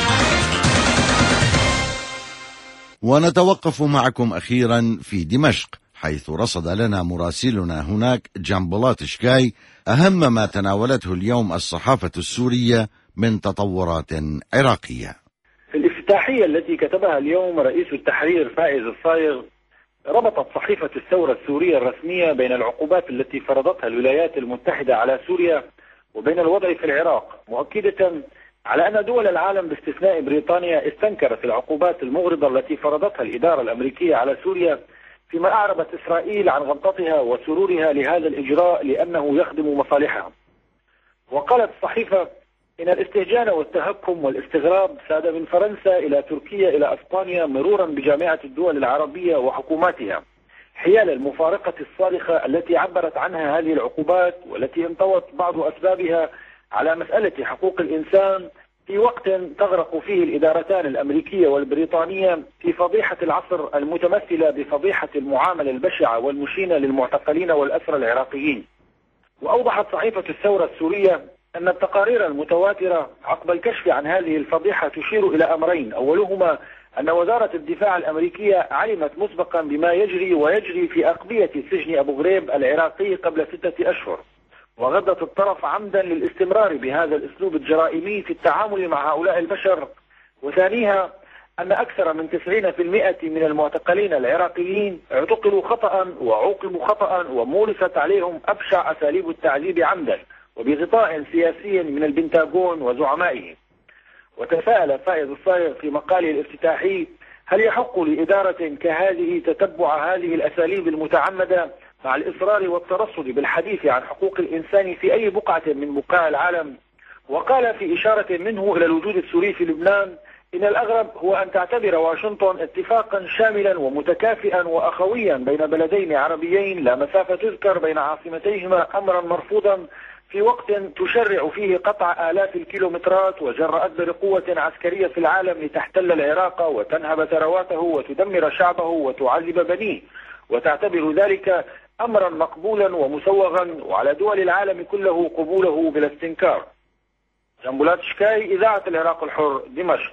ونتوقف معكم أخيرا في دمشق، حيث رصد لنا مراسلنا هناك جنبلاط شكاي أهم ما تناولته اليوم الصحافة السورية من تطورات عراقية. في الافتتاحية التي كتبها اليوم رئيس التحرير فائز الصايغ، ربطت صحيفة الثورة السورية الرسمية بين العقوبات التي فرضتها الولايات المتحدة على سوريا وبين الوضع في العراق، مؤكدة على أن دول العالم باستثناء بريطانيا استنكرت العقوبات المغرضة التي فرضتها الإدارة الأمريكية على سوريا، فيما أعربت إسرائيل عن غبطتها وسرورها لهذا الإجراء لأنه يخدم مصالحها. وقالت الصحيفة إن الاستهجان والتهكم والاستغراب ساد من فرنسا إلى تركيا إلى أسبانيا مرورا بجامعة الدول العربية وحكوماتها، حيال المفارقة الصارخة التي عبرت عنها هذه العقوبات، والتي انطوت بعض أسبابها على مسألة حقوق الإنسان في وقت تغرق فيه الإدارتان الأمريكية والبريطانية في فضيحة العصر المتمثلة بفضيحة المعاملة البشعة والمشينة للمعتقلين والأسرى العراقيين. وأوضحت صحيفة الثورة السورية أن التقارير المتواترة عقب الكشف عن هذه الفضيحة تشير إلى أمرين، أولهما أن وزارة الدفاع الأمريكية علمت مسبقا بما يجري ويجري في أقبية سجن أبو غريب العراقي قبل ستة أشهر، وغضت الطرف عمدا للاستمرار بهذا الأسلوب الجرائمي في التعامل مع هؤلاء البشر. وثانيها أن أكثر من تسعين بالمئة من المعتقلين العراقيين اعتقلوا خطأ وعوقبوا خطأ ومورست عليهم أبشع أساليب التعذيب عمدا وبغطاء سياسي من البنتاغون وزعمائه. وتساءل فائز الصايغ في مقاله الافتتاحي: هل يحق لإدارة كهذه تتبع هذه الأساليب المتعمدة مع الإصرار والترصد بالحديث عن حقوق الإنسان في أي بقعة من بقاع العالم؟ وقال في إشارة منه إلى الوجود السوري في لبنان: إن الأغرب هو أن تعتبر واشنطن اتفاقا شاملا ومتكافئا وأخويا بين بلدين عربيين لا مسافة تذكر بين عاصمتيهما أمرا مرفوضا في وقت تشرع فيه قطع آلاف الكيلومترات وجر أكبر قوة عسكرية في العالم لتحتل العراق وتنهب ثرواته وتدمر شعبه وتعذب بنيه، وتعتبر ذلك أمرا مقبولا ومسوغا وعلى دول العالم كله قبوله بلا استنكار. جنبولات شكاي، إذاعة العراق الحر، دمشق.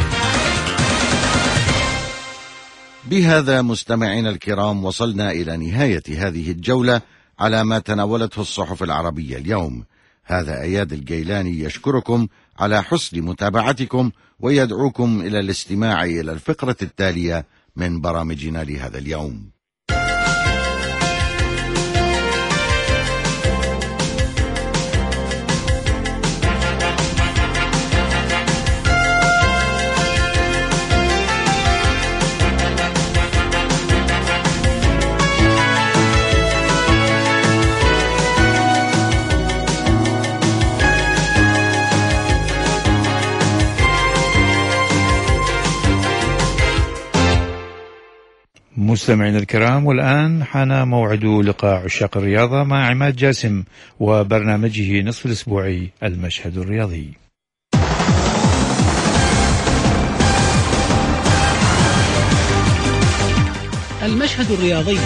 بهذا مستمعينا الكرام وصلنا إلى نهاية هذه الجولة على ما تناولته الصحف العربية اليوم. هذا أياد الجيلاني يشكركم على حسن متابعتكم ويدعوكم إلى الاستماع إلى الفقرة التالية من برامجنا لهذا اليوم. مستمعينا الكرام، والآن حان موعد لقاء عشاق الرياضة مع عماد جاسم وبرنامجه نصف الأسبوعي المشهد الرياضي. المشهد الرياضي،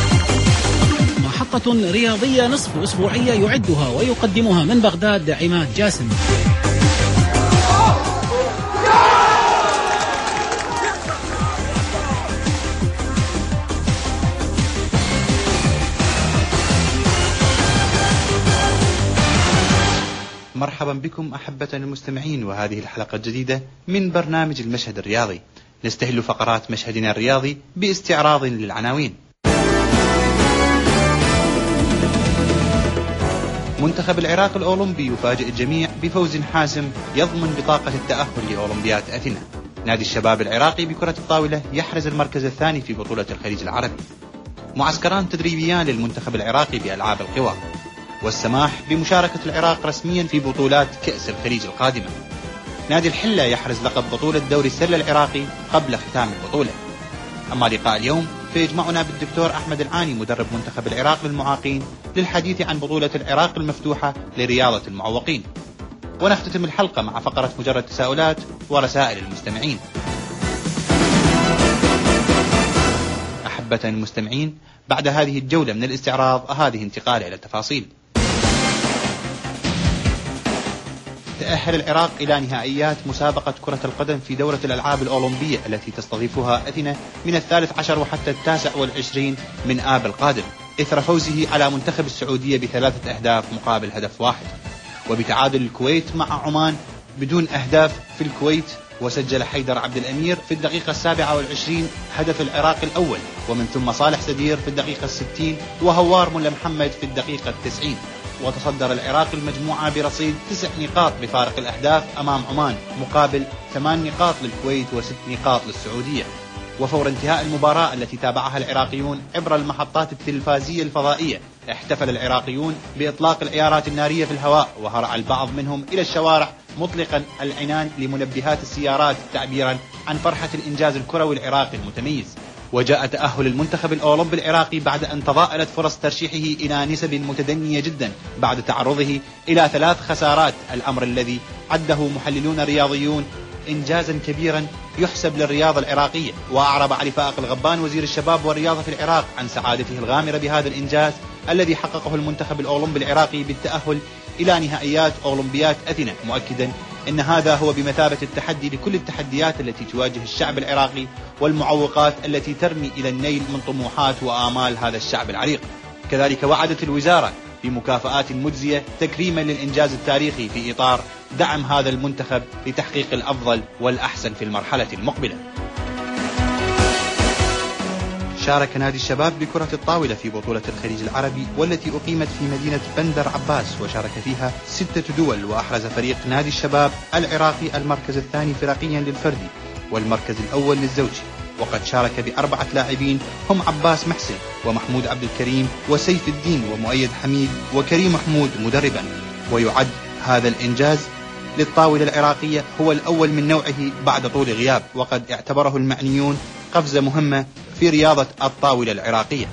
محطة رياضية نصف أسبوعية يعدها ويقدمها من بغداد عماد جاسم. مرحبا بكم أحبة المستمعين، وهذه الحلقة الجديدة من برنامج المشهد الرياضي. نستهل فقرات مشهدنا الرياضي باستعراض للعناوين. منتخب العراق الأولمبي يفاجئ الجميع بفوز حاسم يضمن بطاقة التأهل لأولمبياد أثينا. نادي الشباب العراقي بكرة الطاولة يحرز المركز الثاني في بطولة الخليج العربي. معسكران تدريبيان للمنتخب العراقي بألعاب القوى. والسماح بمشاركة العراق رسميا في بطولات كأس الخليج القادمة. نادي الحلة يحرز لقب بطولة دوري السلة العراقي قبل ختام البطولة. أما لقاء اليوم فيجمعنا بالدكتور أحمد العاني مدرب منتخب العراق للمعاقين للحديث عن بطولة العراق المفتوحة لرياضة المعوقين. ونختتم الحلقة مع فقرة مجرد تساؤلات ورسائل المستمعين. أحبة المستمعين، بعد هذه الجولة من الاستعراض هذه انتقالة إلى التفاصيل. تأهل العراق إلى نهائيات مسابقة كرة القدم في دورة الألعاب الأولمبية التي تستضيفها أثينا من الثالث عشر وحتى التاسع والعشرين من آب القادم، إثر فوزه على منتخب السعودية بثلاثة أهداف مقابل هدف واحد، وبتعادل الكويت مع عمان بدون أهداف في الكويت. وسجل حيدر عبد الأمير في الدقيقة السابعة والعشرين هدف العراق الأول، ومن ثم صالح سدير في الدقيقة الستين وهوار ملا محمد في الدقيقة التسعين. وتصدر العراق المجموعة برصيد تسع نقاط بفارق الأهداف أمام عمان مقابل ثمان نقاط للكويت وست نقاط للسعودية. وفور انتهاء المباراة التي تابعها العراقيون عبر المحطات التلفازية الفضائية، احتفل العراقيون بإطلاق العيارات النارية في الهواء، وهرع البعض منهم إلى الشوارع مطلقا العنان لمنبهات السيارات تعبيرا عن فرحة الإنجاز الكروي العراقي المتميز. وجاء تأهل المنتخب الأولمبي العراقي بعد أن تضاءلت فرص ترشيحه إلى نسب متدنية جدا بعد تعرضه إلى ثلاث خسارات، الأمر الذي عده محللون رياضيون إنجازا كبيرا يحسب للرياضة العراقية. وأعرب علي فائق الغبان وزير الشباب والرياضة في العراق عن سعادته الغامرة بهذا الإنجاز الذي حققه المنتخب الأولمبي العراقي بالتأهل إلى نهائيات أولمبيات أثينا، مؤكدا أن هذا هو بمثابة التحدي لكل التحديات التي تواجه الشعب العراقي والمعوقات التي ترمي إلى النيل من طموحات وآمال هذا الشعب العريق. كذلك وعدت الوزارة بمكافآت مجزية تكريما للإنجاز التاريخي في إطار دعم هذا المنتخب لتحقيق الأفضل والأحسن في المرحلة المقبلة. شارك نادي الشباب بكرة الطاولة في بطولة الخليج العربي والتي أقيمت في مدينة بندر عباس، وشارك فيها ستة دول، وأحرز فريق نادي الشباب العراقي المركز الثاني فرقيا للفردي والمركز الأول للزوجي، وقد شارك بأربعة لاعبين هم عباس محسن ومحمود عبد الكريم وسيف الدين ومؤيد حميد وكريم محمود مدربا. ويعد هذا الإنجاز للطاولة العراقية هو الأول من نوعه بعد طول غياب، وقد اعتبره المعنيون قفزة مهمة في رياضة الطاولة العراقية.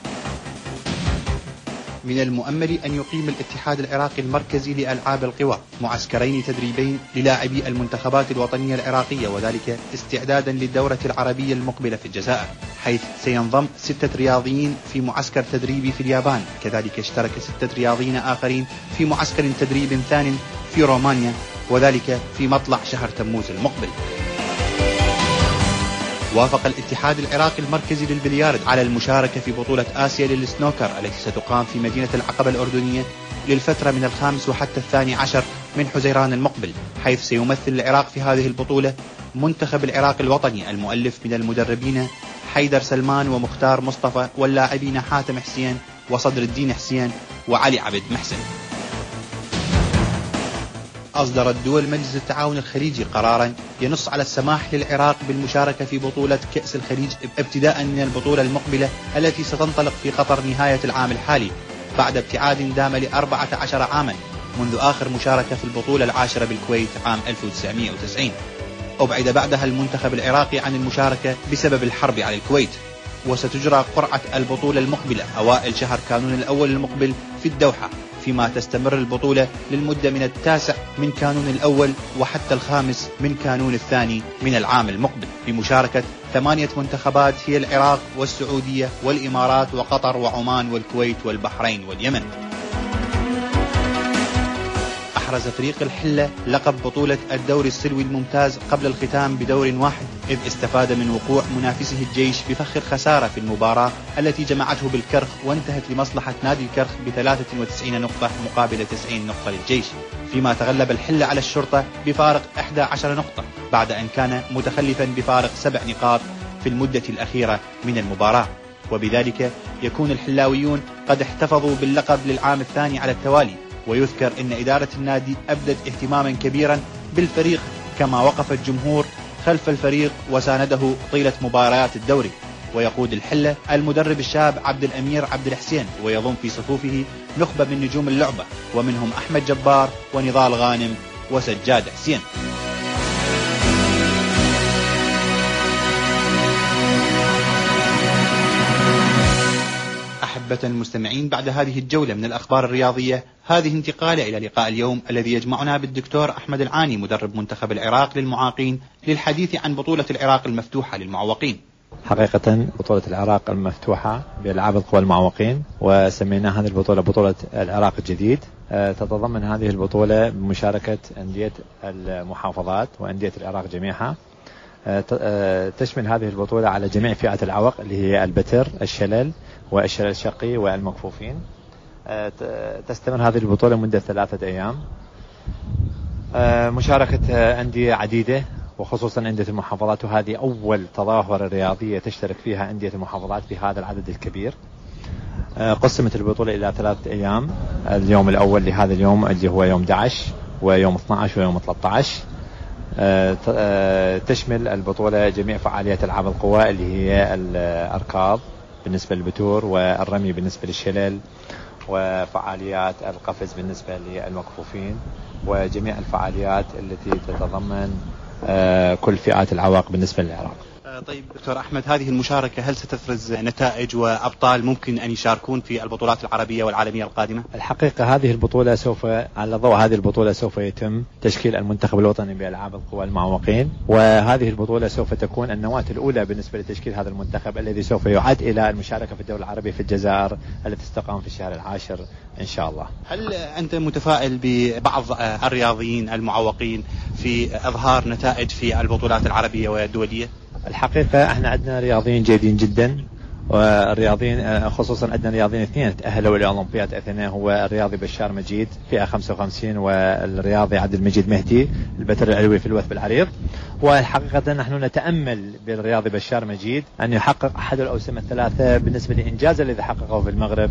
من المؤمل أن يقيم الاتحاد العراقي المركزي لألعاب القوى معسكرين تدريبين للاعبي المنتخبات الوطنية العراقية، وذلك استعدادا للدورة العربية المقبلة في الجزائر، حيث سينضم ستة رياضيين في معسكر تدريبي في اليابان. كذلك اشترك ستة رياضيين آخرين في معسكر تدريب ثان في رومانيا، وذلك في مطلع شهر تموز المقبل. وافق الاتحاد العراقي المركزي للبلياردو على المشاركة في بطولة آسيا للسنوكر التي ستقام في مدينة العقبة الأردنية للفترة من الخامس وحتى الثاني عشر من حزيران المقبل، حيث سيمثل العراق في هذه البطولة منتخب العراق الوطني المؤلف من المدربين حيدر سلمان ومختار مصطفى، واللاعبين حاتم حسين وصدر الدين حسين وعلي عبد محسن. أصدرت دول مجلس التعاون الخليجي قرارا ينص على السماح للعراق بالمشاركة في بطولة كأس الخليج ابتداء من البطولة المقبلة التي ستنطلق في قطر نهاية العام الحالي، بعد ابتعاد دام لأربعة عشر عاما منذ آخر مشاركة في البطولة العاشرة بالكويت عام ألف وتسعمائة وتسعين. أبعد بعدها المنتخب العراقي عن المشاركة بسبب الحرب على الكويت، وستجرى قرعة البطولة المقبلة أوائل شهر كانون الأول المقبل في الدوحة، فيما تستمر البطولة للمدة من التاسع من كانون الأول وحتى الخامس من كانون الثاني من العام المقبل، بمشاركة ثمانية منتخبات هي العراق والسعودية والإمارات وقطر وعمان والكويت والبحرين واليمن. أحرز فريق الحلة لقب بطولة الدوري السلوي الممتاز قبل الختام بدور واحد، إذ استفاد من وقوع منافسه الجيش بفخ الخسارة في المباراة التي جمعته بالكرخ، وانتهت لمصلحة نادي الكرخ بثلاثة وتسعين نقطة مقابل تسعين نقطة للجيش، فيما تغلب الحلة على الشرطة بفارق إحدى عشرة نقطة بعد أن كان متخلفا بفارق سبع نقاط في المدة الأخيرة من المباراة. وبذلك يكون الحلاويون قد احتفظوا باللقب للعام الثاني على التوالي. ويذكر أن إدارة النادي أبدت اهتماما كبيرا بالفريق، كما وقف الجمهور خلف الفريق وسانده طيلة مباريات الدوري. ويقود الحلة المدرب الشاب عبد الأمير عبد الحسين، ويضم في صفوفه نخبة من نجوم اللعبة، ومنهم أحمد جبار ونضال غانم وسجاد حسين. أحبة المستمعين، بعد هذه الجولة من الأخبار الرياضية، هذه انتقالة إلى لقاء اليوم الذي يجمعنا بالدكتور أحمد العاني مدرب منتخب العراق للمعاقين للحديث عن بطولة العراق المفتوحة للمعوقين. حقيقة بطولة العراق المفتوحة بألعاب القوى المعوقين، وسمينا هذه البطولة بطولة العراق الجديد. تتضمن هذه البطولة بمشاركة أندية المحافظات وأندية العراق جميعها. تشمل هذه البطولة على جميع فئات العوق اللي هي البتر، الشلل والشلل الشقي والمكفوفين. تستمر هذه البطولة مدة ثلاثة أيام. مشاركة أندية عديدة وخصوصا أندية المحافظات، وهذه أول تظاهرة رياضية تشترك فيها أندية المحافظات في هذا العدد الكبير. قسمت البطولة إلى ثلاثة أيام، اليوم الأول لهذا اليوم اللي هو يوم أحد عشر ويوم اثني عشر ويوم ثلاثة عشر. تشمل البطولة جميع فعاليات ألعاب القوى اللي هي الأركاض بالنسبة للبتور، والرمي بالنسبة للشلل، وفعاليات القفز بالنسبة للمكفوفين، وجميع الفعاليات التي تتضمن كل فئات العوائق بالنسبة للعراق. طيب دكتور أحمد، هذه المشاركة هل ستفرز نتائج وأبطال ممكن أن يشاركون في البطولات العربية والعالمية القادمة؟ الحقيقة هذه البطولة سوف على ضوء هذه البطولة سوف يتم تشكيل المنتخب الوطني بألعاب القوى المعوقين، وهذه البطولة سوف تكون النواة الأولى بالنسبة لتشكيل هذا المنتخب الذي سوف يعد إلى المشاركة في الدوري العربي في الجزائر التي تستقام في الشهر العاشر إن شاء الله. هل أنت متفائل ببعض الرياضيين المعوقين في إظهار نتائج في البطولات العربية والدولية؟ الحقيقة احنا عندنا رياضيين جيدين جدا، والرياضيين خصوصا عندنا رياضيين اثنين تأهلوا لأولمبياد أثينا، هو الرياضي بشار مجيد فئة خمسة وخمسين والرياضي عبد المجيد مهدي البتر العلوي في الوثب العريض. والحقيقة نحن نتأمل بالرياضي بشار مجيد أن يحقق أحد الأوسمة الثلاثة بالنسبة لإنجاز الذي حققه في المغرب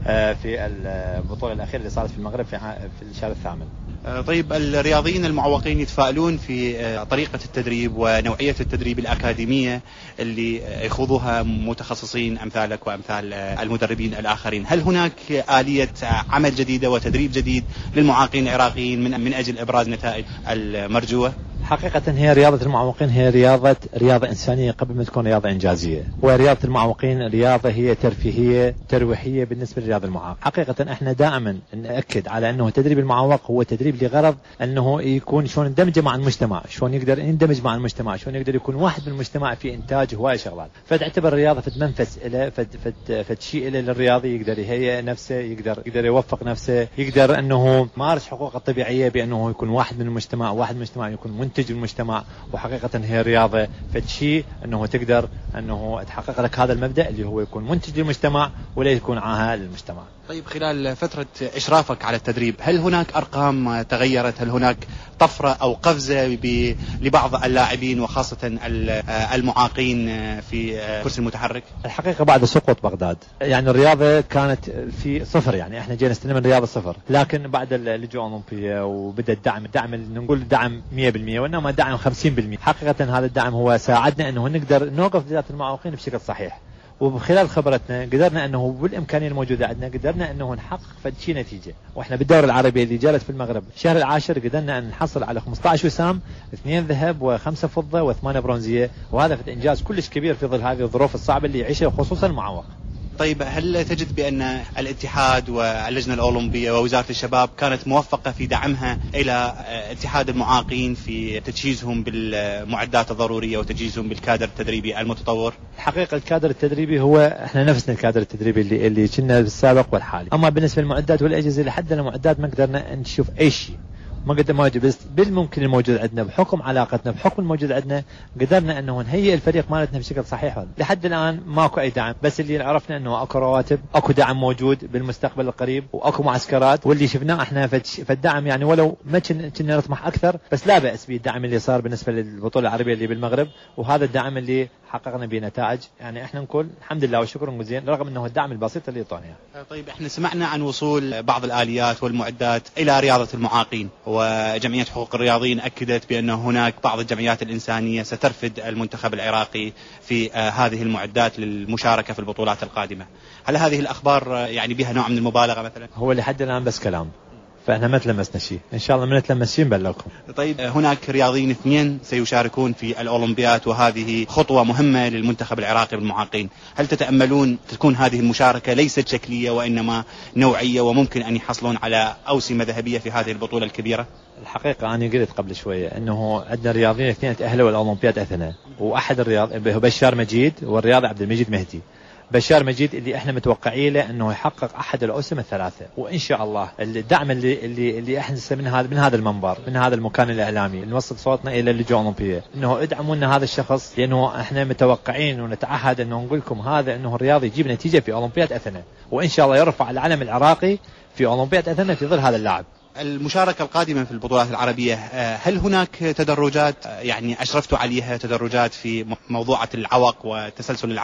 في البطولة الأخيرة اللي صارت في المغرب في الشهر الثامن. طيب الرياضيين المعوقين يتفائلون في طريقة التدريب ونوعية التدريب الأكاديمية اللي يخوضوها متخصصين أمثالك وأمثال المدربين الآخرين، هل هناك آلية عمل جديدة وتدريب جديد للمعاقين العراقيين من من أجل إبراز نتائج المرجوة؟ حقيقة هي رياضة المعوقين هي رياضة رياضة إنسانية قبل ما تكون رياضة إنجازية، ورياضة المعوقين رياضة هي ترفيهية ترويحية بالنسبة لرياضة المعاق. حقيقة احنا دائما نأكد على أنه تدريب المعوق هو تدريب لغرض أنه يكون شلون يندمج مع المجتمع، شلون يقدر يندمج مع المجتمع، شلون يقدر يكون واحد من المجتمع في إنتاج هواية شغلات. فتعتبر الرياضة فت منفس إلى فت فت فتشيء إلى للرياضي يقدر يهيئ نفسه، يقدر يقدر يوفق نفسه، يقدر أنه مارس حقوقه الطبيعية بأنه يكون واحد من المجتمع، واحد من المجتمع يكون منتج المجتمع. وحقيقة هي رياضة فتشي أنه تقدر أنه تحقق لك هذا المبدأ اللي هو يكون منتج للمجتمع ولا يكون عاهة للمجتمع. طيب خلال فترة إشرافك على التدريب هل هناك أرقام تغيرت؟ هل هناك طفرة أو قفزة لبعض اللاعبين وخاصة المعاقين في كرسي المتحرك؟ الحقيقة بعد سقوط بغداد يعني الرياضة كانت في صفر، يعني احنا جينا نستلم الرياضة صفر، لكن بعد اللجوء الأولمبية وبدأ الدعم الدعم نقول دعم مية بالمية وإنما دعم خمسين بالمية. حقيقة هذا الدعم هو ساعدنا أنه نقدر نوقف ذات المعوقين بشكل صحيح، وبخلال خبرتنا قدرنا أنه بالإمكانية الموجودة عندنا قدرنا أنه نحقق فدشي نتيجة. وإحنا بالدورة العربية اللي جرت في المغرب شهر العاشر قدرنا أن نحصل على خمسة عشر وسام، اثنين ذهب وخمسة فضة وثمانية برونزية، وهذا في إنجاز كلش كبير في ظل هذه الظروف الصعبة اللي يعيشها خصوصا المعوق. طيب هل تجد بأن الاتحاد واللجنة الأولمبية ووزارة الشباب كانت موفقة في دعمها إلى اتحاد المعاقين في تجهيزهم بالمعدات الضرورية وتجهيزهم بالكادر التدريبي المتطور؟ الحقيقة الكادر التدريبي هو احنا نفسنا الكادر التدريبي اللي اللي كنا بالسابق والحالي، أما بالنسبة للمعدات والأجهزة لحد المعدات ما قدرنا نشوف أي شيء، ما قد ما بس بالممكن الموجود عندنا بحكم علاقتنا بحكم الموجود عندنا قدرنا انه نهيئ الفريق مالتنا بشكل صحيح. لحد الان ماكو اي دعم، بس اللي عرفنا انه اكو رواتب، اكو دعم موجود بالمستقبل القريب، واكو معسكرات، واللي شفناه احنا فالدعم يعني ولو ما كنا نطمح اكثر بس لا باس بالدعم اللي صار بالنسبه للبطوله العربيه اللي بالمغرب، وهذا الدعم اللي حققنا به نتائج. يعني احنا نقول الحمد لله والشكر نقول رغم انه الدعم البسيط اللي يعطونا. طيب احنا سمعنا عن وصول بعض الاليات والمعدات الى رياضه المعاقين، وجمعيه حقوق الرياضيين اكدت بان هناك بعض الجمعيات الانسانيه سترفد المنتخب العراقي في هذه المعدات للمشاركه في البطولات القادمه. هل هذه الاخبار يعني بها نوع من المبالغه مثلا؟ هو لحد الان بس كلام، فاحنا ما تلمسنا شيء، ان شاء الله من نتلمس شيء نبلغكم. طيب هناك رياضيين اثنين سيشاركون في الاولمبياد وهذه خطوه مهمه للمنتخب العراقي بالمعاقين، هل تتاملون تكون هذه المشاركه ليست شكليه وانما نوعيه وممكن ان يحصلون على اوسمه ذهبيه في هذه البطوله الكبيره؟ الحقيقه انا قلت قبل شويه انه عندنا رياضيين اثنين تاهلوا الاولمبياد اثينا، واحد الرياض بشار مجيد والرياضي عبد المجيد مهدي. بشار مجيد اللي احنا متوقعين له انه يحقق احد الاسم الثلاثه، وان شاء الله الدعم اللي اللي اللي احنا من هذا من هذا المنبر من هذا المكان الاعلامي نوصل صوتنا الى اللجنه الاولمبيه انه ادعموا لنا هذا الشخص، لانه احنا متوقعين ونتعهد انه نقول لكم هذا انه الرياضي يجيب نتيجه في اولمبياد اثينا، وان شاء الله يرفع العلم العراقي في اولمبياد اثينا في ظل هذا اللاعب. المشاركة القادمة في البطولات العربية هل هناك تدرجات يعني أشرفتوا عليها، تدرجات في موضوعة العوق وتسلسل العوق؟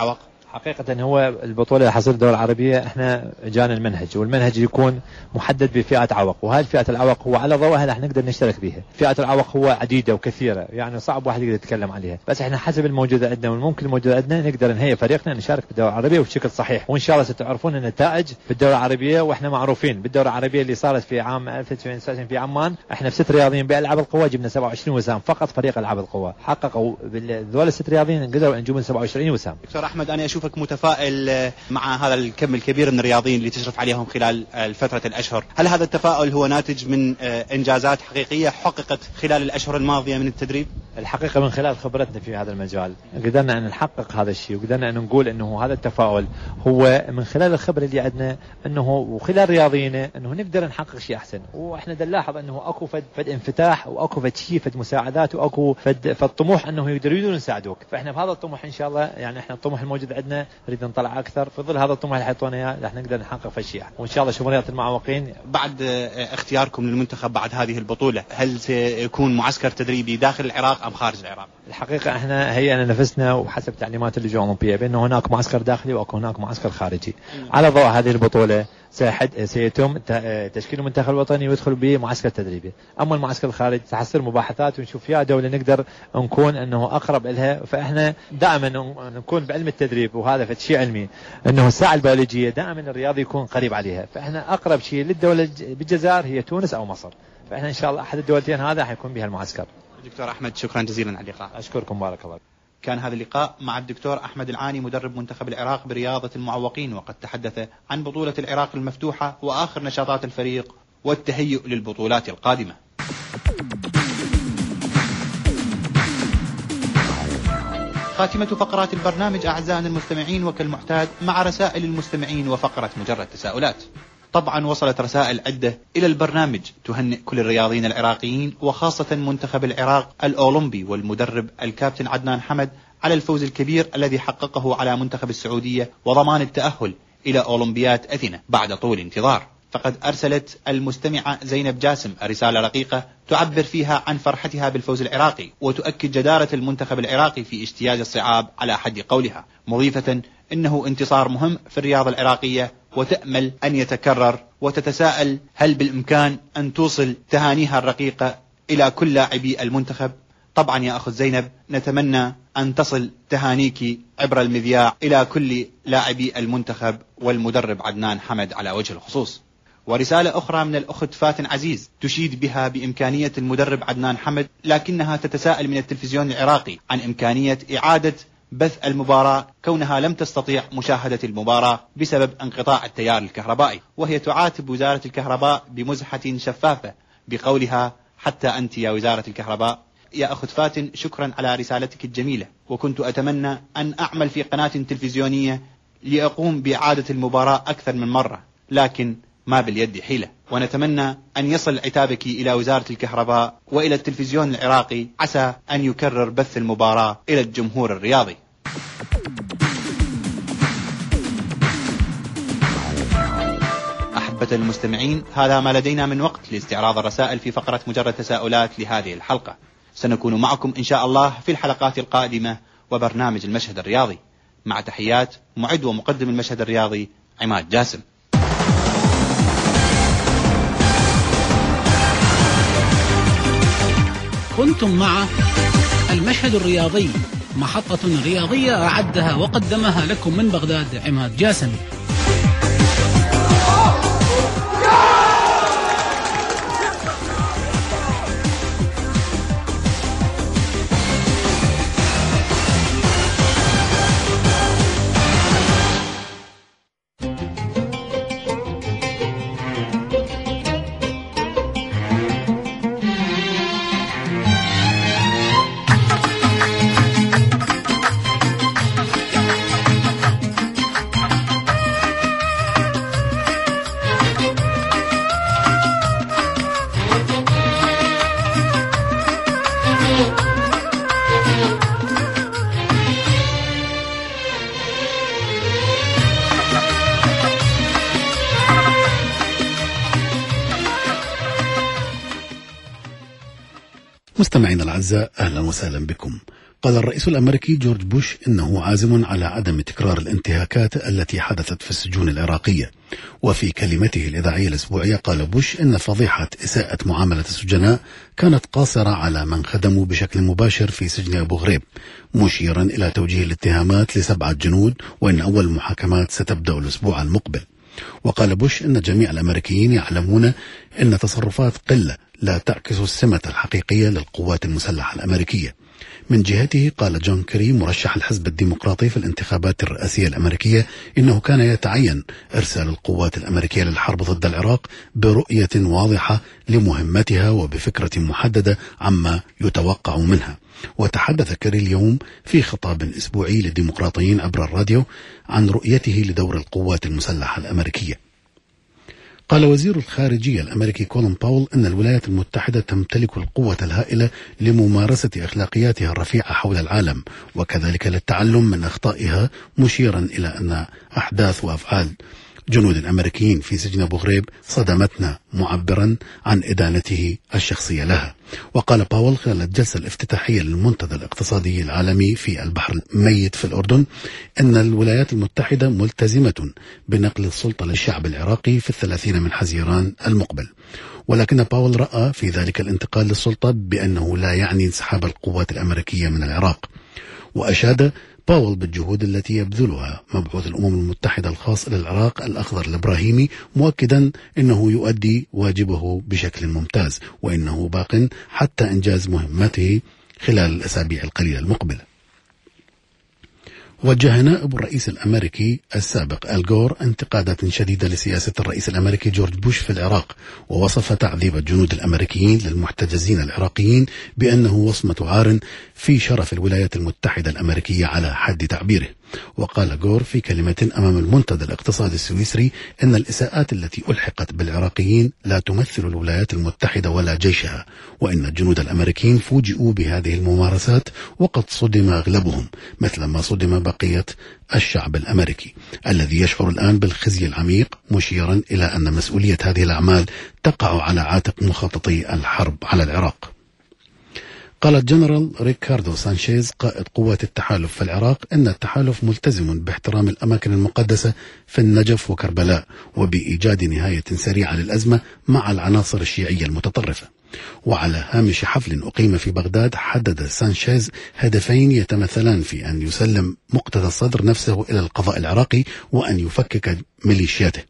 حقيقة هو البطولة حصيلة الدول العربية احنا جانا المنهج، والمنهج يكون محدد بفئات عوق، وهذه فئة العوق هو على ضوءها رح نقدر نشترك بها. فئة العوق هو عديدة وكثيرة، يعني صعب واحد يقدر يتكلم عليها، بس احنا حسب الموجودة عندنا والممكن الموجودة عندنا نقدر نهيئ فريقنا نشارك بالدورة العربية وبشكل صحيح، وان شاء الله ستعرفون النتائج بالدورة العربية. واحنا معروفين بالدورة العربية اللي صارت في عام ألف وتسعمائة وتسعة وتسعين في عمان، احنا بست رياضيين بألعاب القوى جبنا سبعة وعشرين وسام فقط. فريق ألعاب القوى حققوا بالذول الست رياضيين قدروا ينجبون سبعة وعشرين وسام. دكتور أحمد، أنا أشوفك متفائل مع هذا الكم الكبير من الرياضيين اللي تشرف عليهم خلال فترة الأشهر، هل هذا التفاؤل هو ناتج من إنجازات حقيقية حققت خلال الأشهر الماضية من التدريب؟ الحقيقة من خلال خبرتنا في هذا المجال قدرنا أن نحقق هذا الشيء، وقدرنا أن نقول أنه هذا التفاؤل هو من خلال الخبرة اللي عندنا، أنه وخلال رياضينا أنه نقدر نحقق شيء أحسن. وإحنا نلاحظ أنه أكو فد, فد انفتاح وأكو فد شيء فد مساعدات وأكو فد, فد طموح أنه يقدرون يساعدوك. فإحنا بهذا الطموح إن شاء الله، يعني إحنا الطموح الموجود عندنا نريد نطلع أكثر، في ظل هذا الطموح اللي حطونا إياه رح نقدر نحقق في شيء. وإن شاء الله شمولية المعوقين بعد اختياركم للمنتخب بعد هذه البطولة، هل سيكون معسكر تدريبي داخل العراق أم خارج العراق؟ الحقيقة احنا هيئنا نفسنا وحسب تعليمات اللجنة الأولمبية بأن هناك معسكر داخلي وأكو هناك معسكر خارجي. على ضوء هذه البطولة سيتم تشكيل المنتخب الوطني ويدخل بمعسكر تدريبي. أما المعسكر الخارجي ستصير مباحثات ونشوف فيها دولة نقدر نكون أنه أقرب لها. فإحنا دائما نكون بعلم التدريب، وهذا فشيء علمي أنه الساعة البيولوجية دائما الرياضي يكون قريب عليها. فإحنا أقرب شيء للدولة بالجزائر هي تونس أو مصر، فإحنا إن شاء الله أحد الدولتين هذا حيكون بها المعسكر. دكتور أحمد، شكرا جزيلا على اللقاء. أشكركم، بارك الله. كان هذا اللقاء مع الدكتور أحمد العاني مدرب منتخب العراق برياضة المعوقين، وقد تحدث عن بطولة العراق المفتوحة وآخر نشاطات الفريق والتهيؤ للبطولات القادمة. خاتمة فقرات البرنامج أعزائنا المستمعين وكالمعتاد مع رسائل المستمعين وفقرة مجرد تساؤلات. طبعا وصلت رسائل عدة إلى البرنامج تهنئ كل الرياضيين العراقيين وخاصة منتخب العراق الأولمبي والمدرب الكابتن عدنان حمد على الفوز الكبير الذي حققه على منتخب السعودية وضمان التأهل إلى أولمبياد أثينا بعد طول انتظار. فقد أرسلت المستمعة زينب جاسم رسالة رقيقة تعبر فيها عن فرحتها بالفوز العراقي وتؤكد جدارة المنتخب العراقي في اجتياز الصعاب على حد قولها، مضيفة إنه انتصار مهم في الرياضة العراقية وتأمل أن يتكرر، وتتساءل هل بالإمكان أن توصل تهانيها الرقيقة إلى كل لاعبي المنتخب؟ طبعا يا أخت زينب نتمنى أن تصل تهانيك عبر المذياع إلى كل لاعبي المنتخب والمدرب عدنان حمد على وجه الخصوص. ورسالة أخرى من الأخت فاتن عزيز تشيد بها بإمكانية المدرب عدنان حمد، لكنها تتساءل من التلفزيون العراقي عن إمكانية إعادة بث المباراة كونها لم تستطيع مشاهدة المباراة بسبب انقطاع التيار الكهربائي، وهي تعاتب وزارة الكهرباء بمزحة شفافة بقولها حتى أنت يا وزارة الكهرباء. يا أخت فاتن شكرا على رسالتك الجميلة، وكنت أتمنى أن أعمل في قناة تلفزيونية لأقوم بإعادة المباراة أكثر من مرة، لكن ما باليد حيلة، ونتمنى أن يصل عتابك إلى وزارة الكهرباء وإلى التلفزيون العراقي عسى أن يكرر بث المباراة إلى الجمهور الرياضي. أحبة المستمعين، هذا ما لدينا من وقت لاستعراض الرسائل في فقرة مجرد تساؤلات لهذه الحلقة. سنكون معكم إن شاء الله في الحلقات القادمة وبرنامج المشهد الرياضي، مع تحيات معد ومقدم المشهد الرياضي عماد جاسم. كنتم مع المشهد الرياضي، محطة رياضية أعدها وقدمها لكم من بغداد عماد جاسم. مستمعينا الأعزاء، أهلا وسهلا بكم. قال الرئيس الأمريكي جورج بوش إنه عازم على عدم تكرار الانتهاكات التي حدثت في السجون العراقية. وفي كلمته الإذاعية الأسبوعية قال بوش إن فضيحة إساءة معاملة السجناء كانت قاصرة على من خدموا بشكل مباشر في سجن أبو غريب، مشيرا إلى توجيه الاتهامات لسبعة جنود، وإن أول المحاكمات ستبدأ الأسبوع المقبل. وقال بوش إن جميع الأمريكيين يعلمون إن تصرفات قلة لا تعكس السمة الحقيقية للقوات المسلحة الأمريكية. من جهته قال جون كيري مرشح الحزب الديمقراطي في الانتخابات الرئاسية الأمريكية إنه كان يتعين إرسال القوات الأمريكية للحرب ضد العراق برؤية واضحة لمهمتها وبفكرة محددة عما يتوقع منها. وتحدث كيري اليوم في خطاب أسبوعي للديمقراطيين عبر الراديو عن رؤيته لدور القوات المسلحة الأمريكية. قال وزير الخارجية الأمريكي كولين باول أن الولايات المتحدة تمتلك القوة الهائلة لممارسة أخلاقياتها الرفيعة حول العالم، وكذلك للتعلم من أخطائها، مشيرا إلى أن أحداث وأفعال جنود الأمريكيين في سجن أبو غريب صدمتنا، معبرا عن إدانته الشخصية لها. وقال باول خلال الجلسة الافتتاحية للمنتدى الاقتصادي العالمي في البحر الميت في الأردن أن الولايات المتحدة ملتزمة بنقل السلطة للشعب العراقي في الثلاثين من حزيران المقبل. ولكن باول رأى في ذلك الانتقال للسلطة بأنه لا يعني انسحاب القوات الأمريكية من العراق. وأشاد باول بالجهود التي يبذلها مبعوث الأمم المتحدة الخاص للعراق الأخضر الإبراهيمي، مؤكدا أنه يؤدي واجبه بشكل ممتاز، وإنه باق حتى إنجاز مهمته خلال الأسابيع القليلة المقبلة. وجه نائب الرئيس الأمريكي السابق آل غور انتقادات شديدة لسياسة الرئيس الأمريكي جورج بوش في العراق، ووصف تعذيب الجنود الأمريكيين للمحتجزين العراقيين بأنه وصمة عار في شرف الولايات المتحدة الأمريكية على حد تعبيره. وقال غور في كلمة أمام المنتدى الاقتصادي السويسري أن الإساءات التي ألحقت بالعراقيين لا تمثل الولايات المتحدة ولا جيشها، وأن الجنود الأمريكيين فوجئوا بهذه الممارسات وقد صدم أغلبهم مثل ما صدم بقية الشعب الأمريكي الذي يشعر الآن بالخزي العميق، مشيرا إلى أن مسؤولية هذه الأعمال تقع على عاتق مخططي الحرب على العراق. قال الجنرال ريكاردو سانشيز قائد قوات التحالف في العراق أن التحالف ملتزم باحترام الأماكن المقدسة في النجف وكربلاء وبإيجاد نهاية سريعة للأزمة مع العناصر الشيعية المتطرفة. وعلى هامش حفل أقيم في بغداد حدد سانشيز هدفين يتمثلان في أن يسلم مقتدى الصدر نفسه إلى القضاء العراقي وأن يفكك ميليشياته.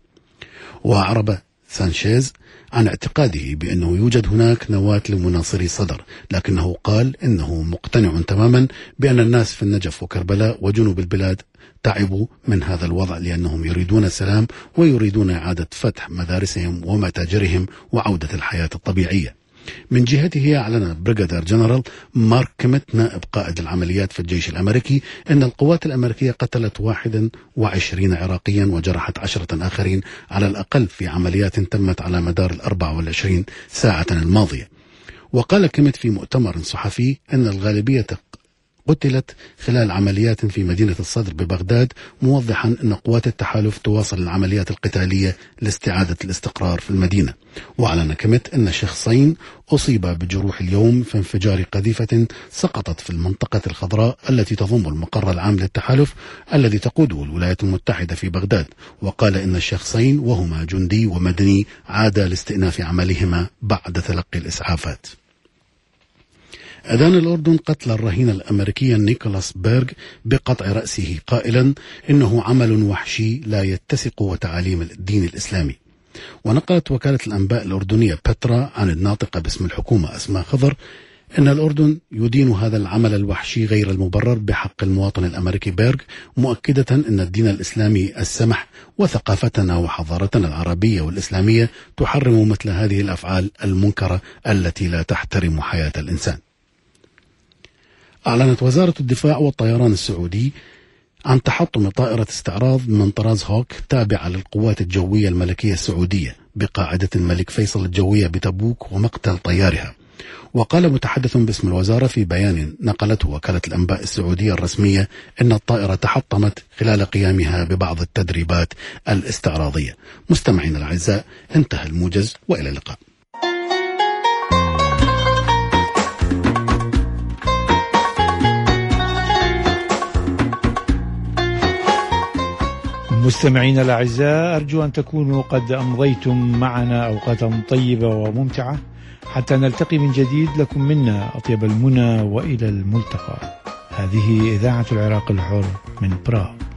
وأعرب سانشيز عن اعتقاده بأنه يوجد هناك نواة لمناصري صدر، لكنه قال إنه مقتنع تماما بأن الناس في النجف وكربلاء وجنوب البلاد تعبوا من هذا الوضع لأنهم يريدون السلام ويريدون إعادة فتح مدارسهم ومتاجرهم وعودة الحياة الطبيعية. من جهته أعلن بريغادير جنرال مارك كيميت نائب قائد العمليات في الجيش الأمريكي أن القوات الأمريكية قتلت واحد وعشرين عراقيا وجرحت عشرة آخرين على الأقل في عمليات تمت على مدار الأربع والعشرين ساعة الماضية. وقال كيميت في مؤتمر صحفي أن الغالبية قتلت خلال عمليات في مدينة الصدر ببغداد، موضحا أن قوات التحالف تواصل العمليات القتالية لاستعادة الاستقرار في المدينة. وأعلن كيميت أن شخصين أصيبا بجروح اليوم في انفجار قذيفة سقطت في المنطقة الخضراء التي تضم المقر العام للتحالف الذي تقوده الولايات المتحدة في بغداد. وقال إن الشخصين وهما جندي ومدني عادا لاستئناف عملهما بعد تلقي الإسعافات. أدان الأردن قتل الرهين الأمريكي نيكولاس بيرغ بقطع رأسه قائلا إنه عمل وحشي لا يتسق وتعاليم الدين الإسلامي. ونقلت وكالة الأنباء الأردنية بترا عن الناطقة باسم الحكومة أسماء خضر إن الأردن يدين هذا العمل الوحشي غير المبرر بحق المواطن الأمريكي بيرغ، مؤكدة أن الدين الإسلامي السمح وثقافتنا وحضارتنا العربية والإسلامية تحرم مثل هذه الأفعال المنكرة التي لا تحترم حياة الإنسان. أعلنت وزارة الدفاع والطيران السعودي عن تحطم طائرة استعراض من طراز هوك تابعة للقوات الجوية الملكية السعودية بقاعدة الملك فيصل الجوية بتبوك ومقتل طيارها. وقال متحدث باسم الوزارة في بيان نقلته وكالة الأنباء السعودية الرسمية أن الطائرة تحطمت خلال قيامها ببعض التدريبات الاستعراضية. مستمعين الأعزاء، انتهى الموجز وإلى اللقاء. مستمعينا الأعزاء، أرجو أن تكونوا قد أمضيتم معنا أوقاتا طيبة وممتعة، حتى نلتقي من جديد. لكم منا أطيب المنى وإلى الملتقى. هذه إذاعة العراق الحر من براغ.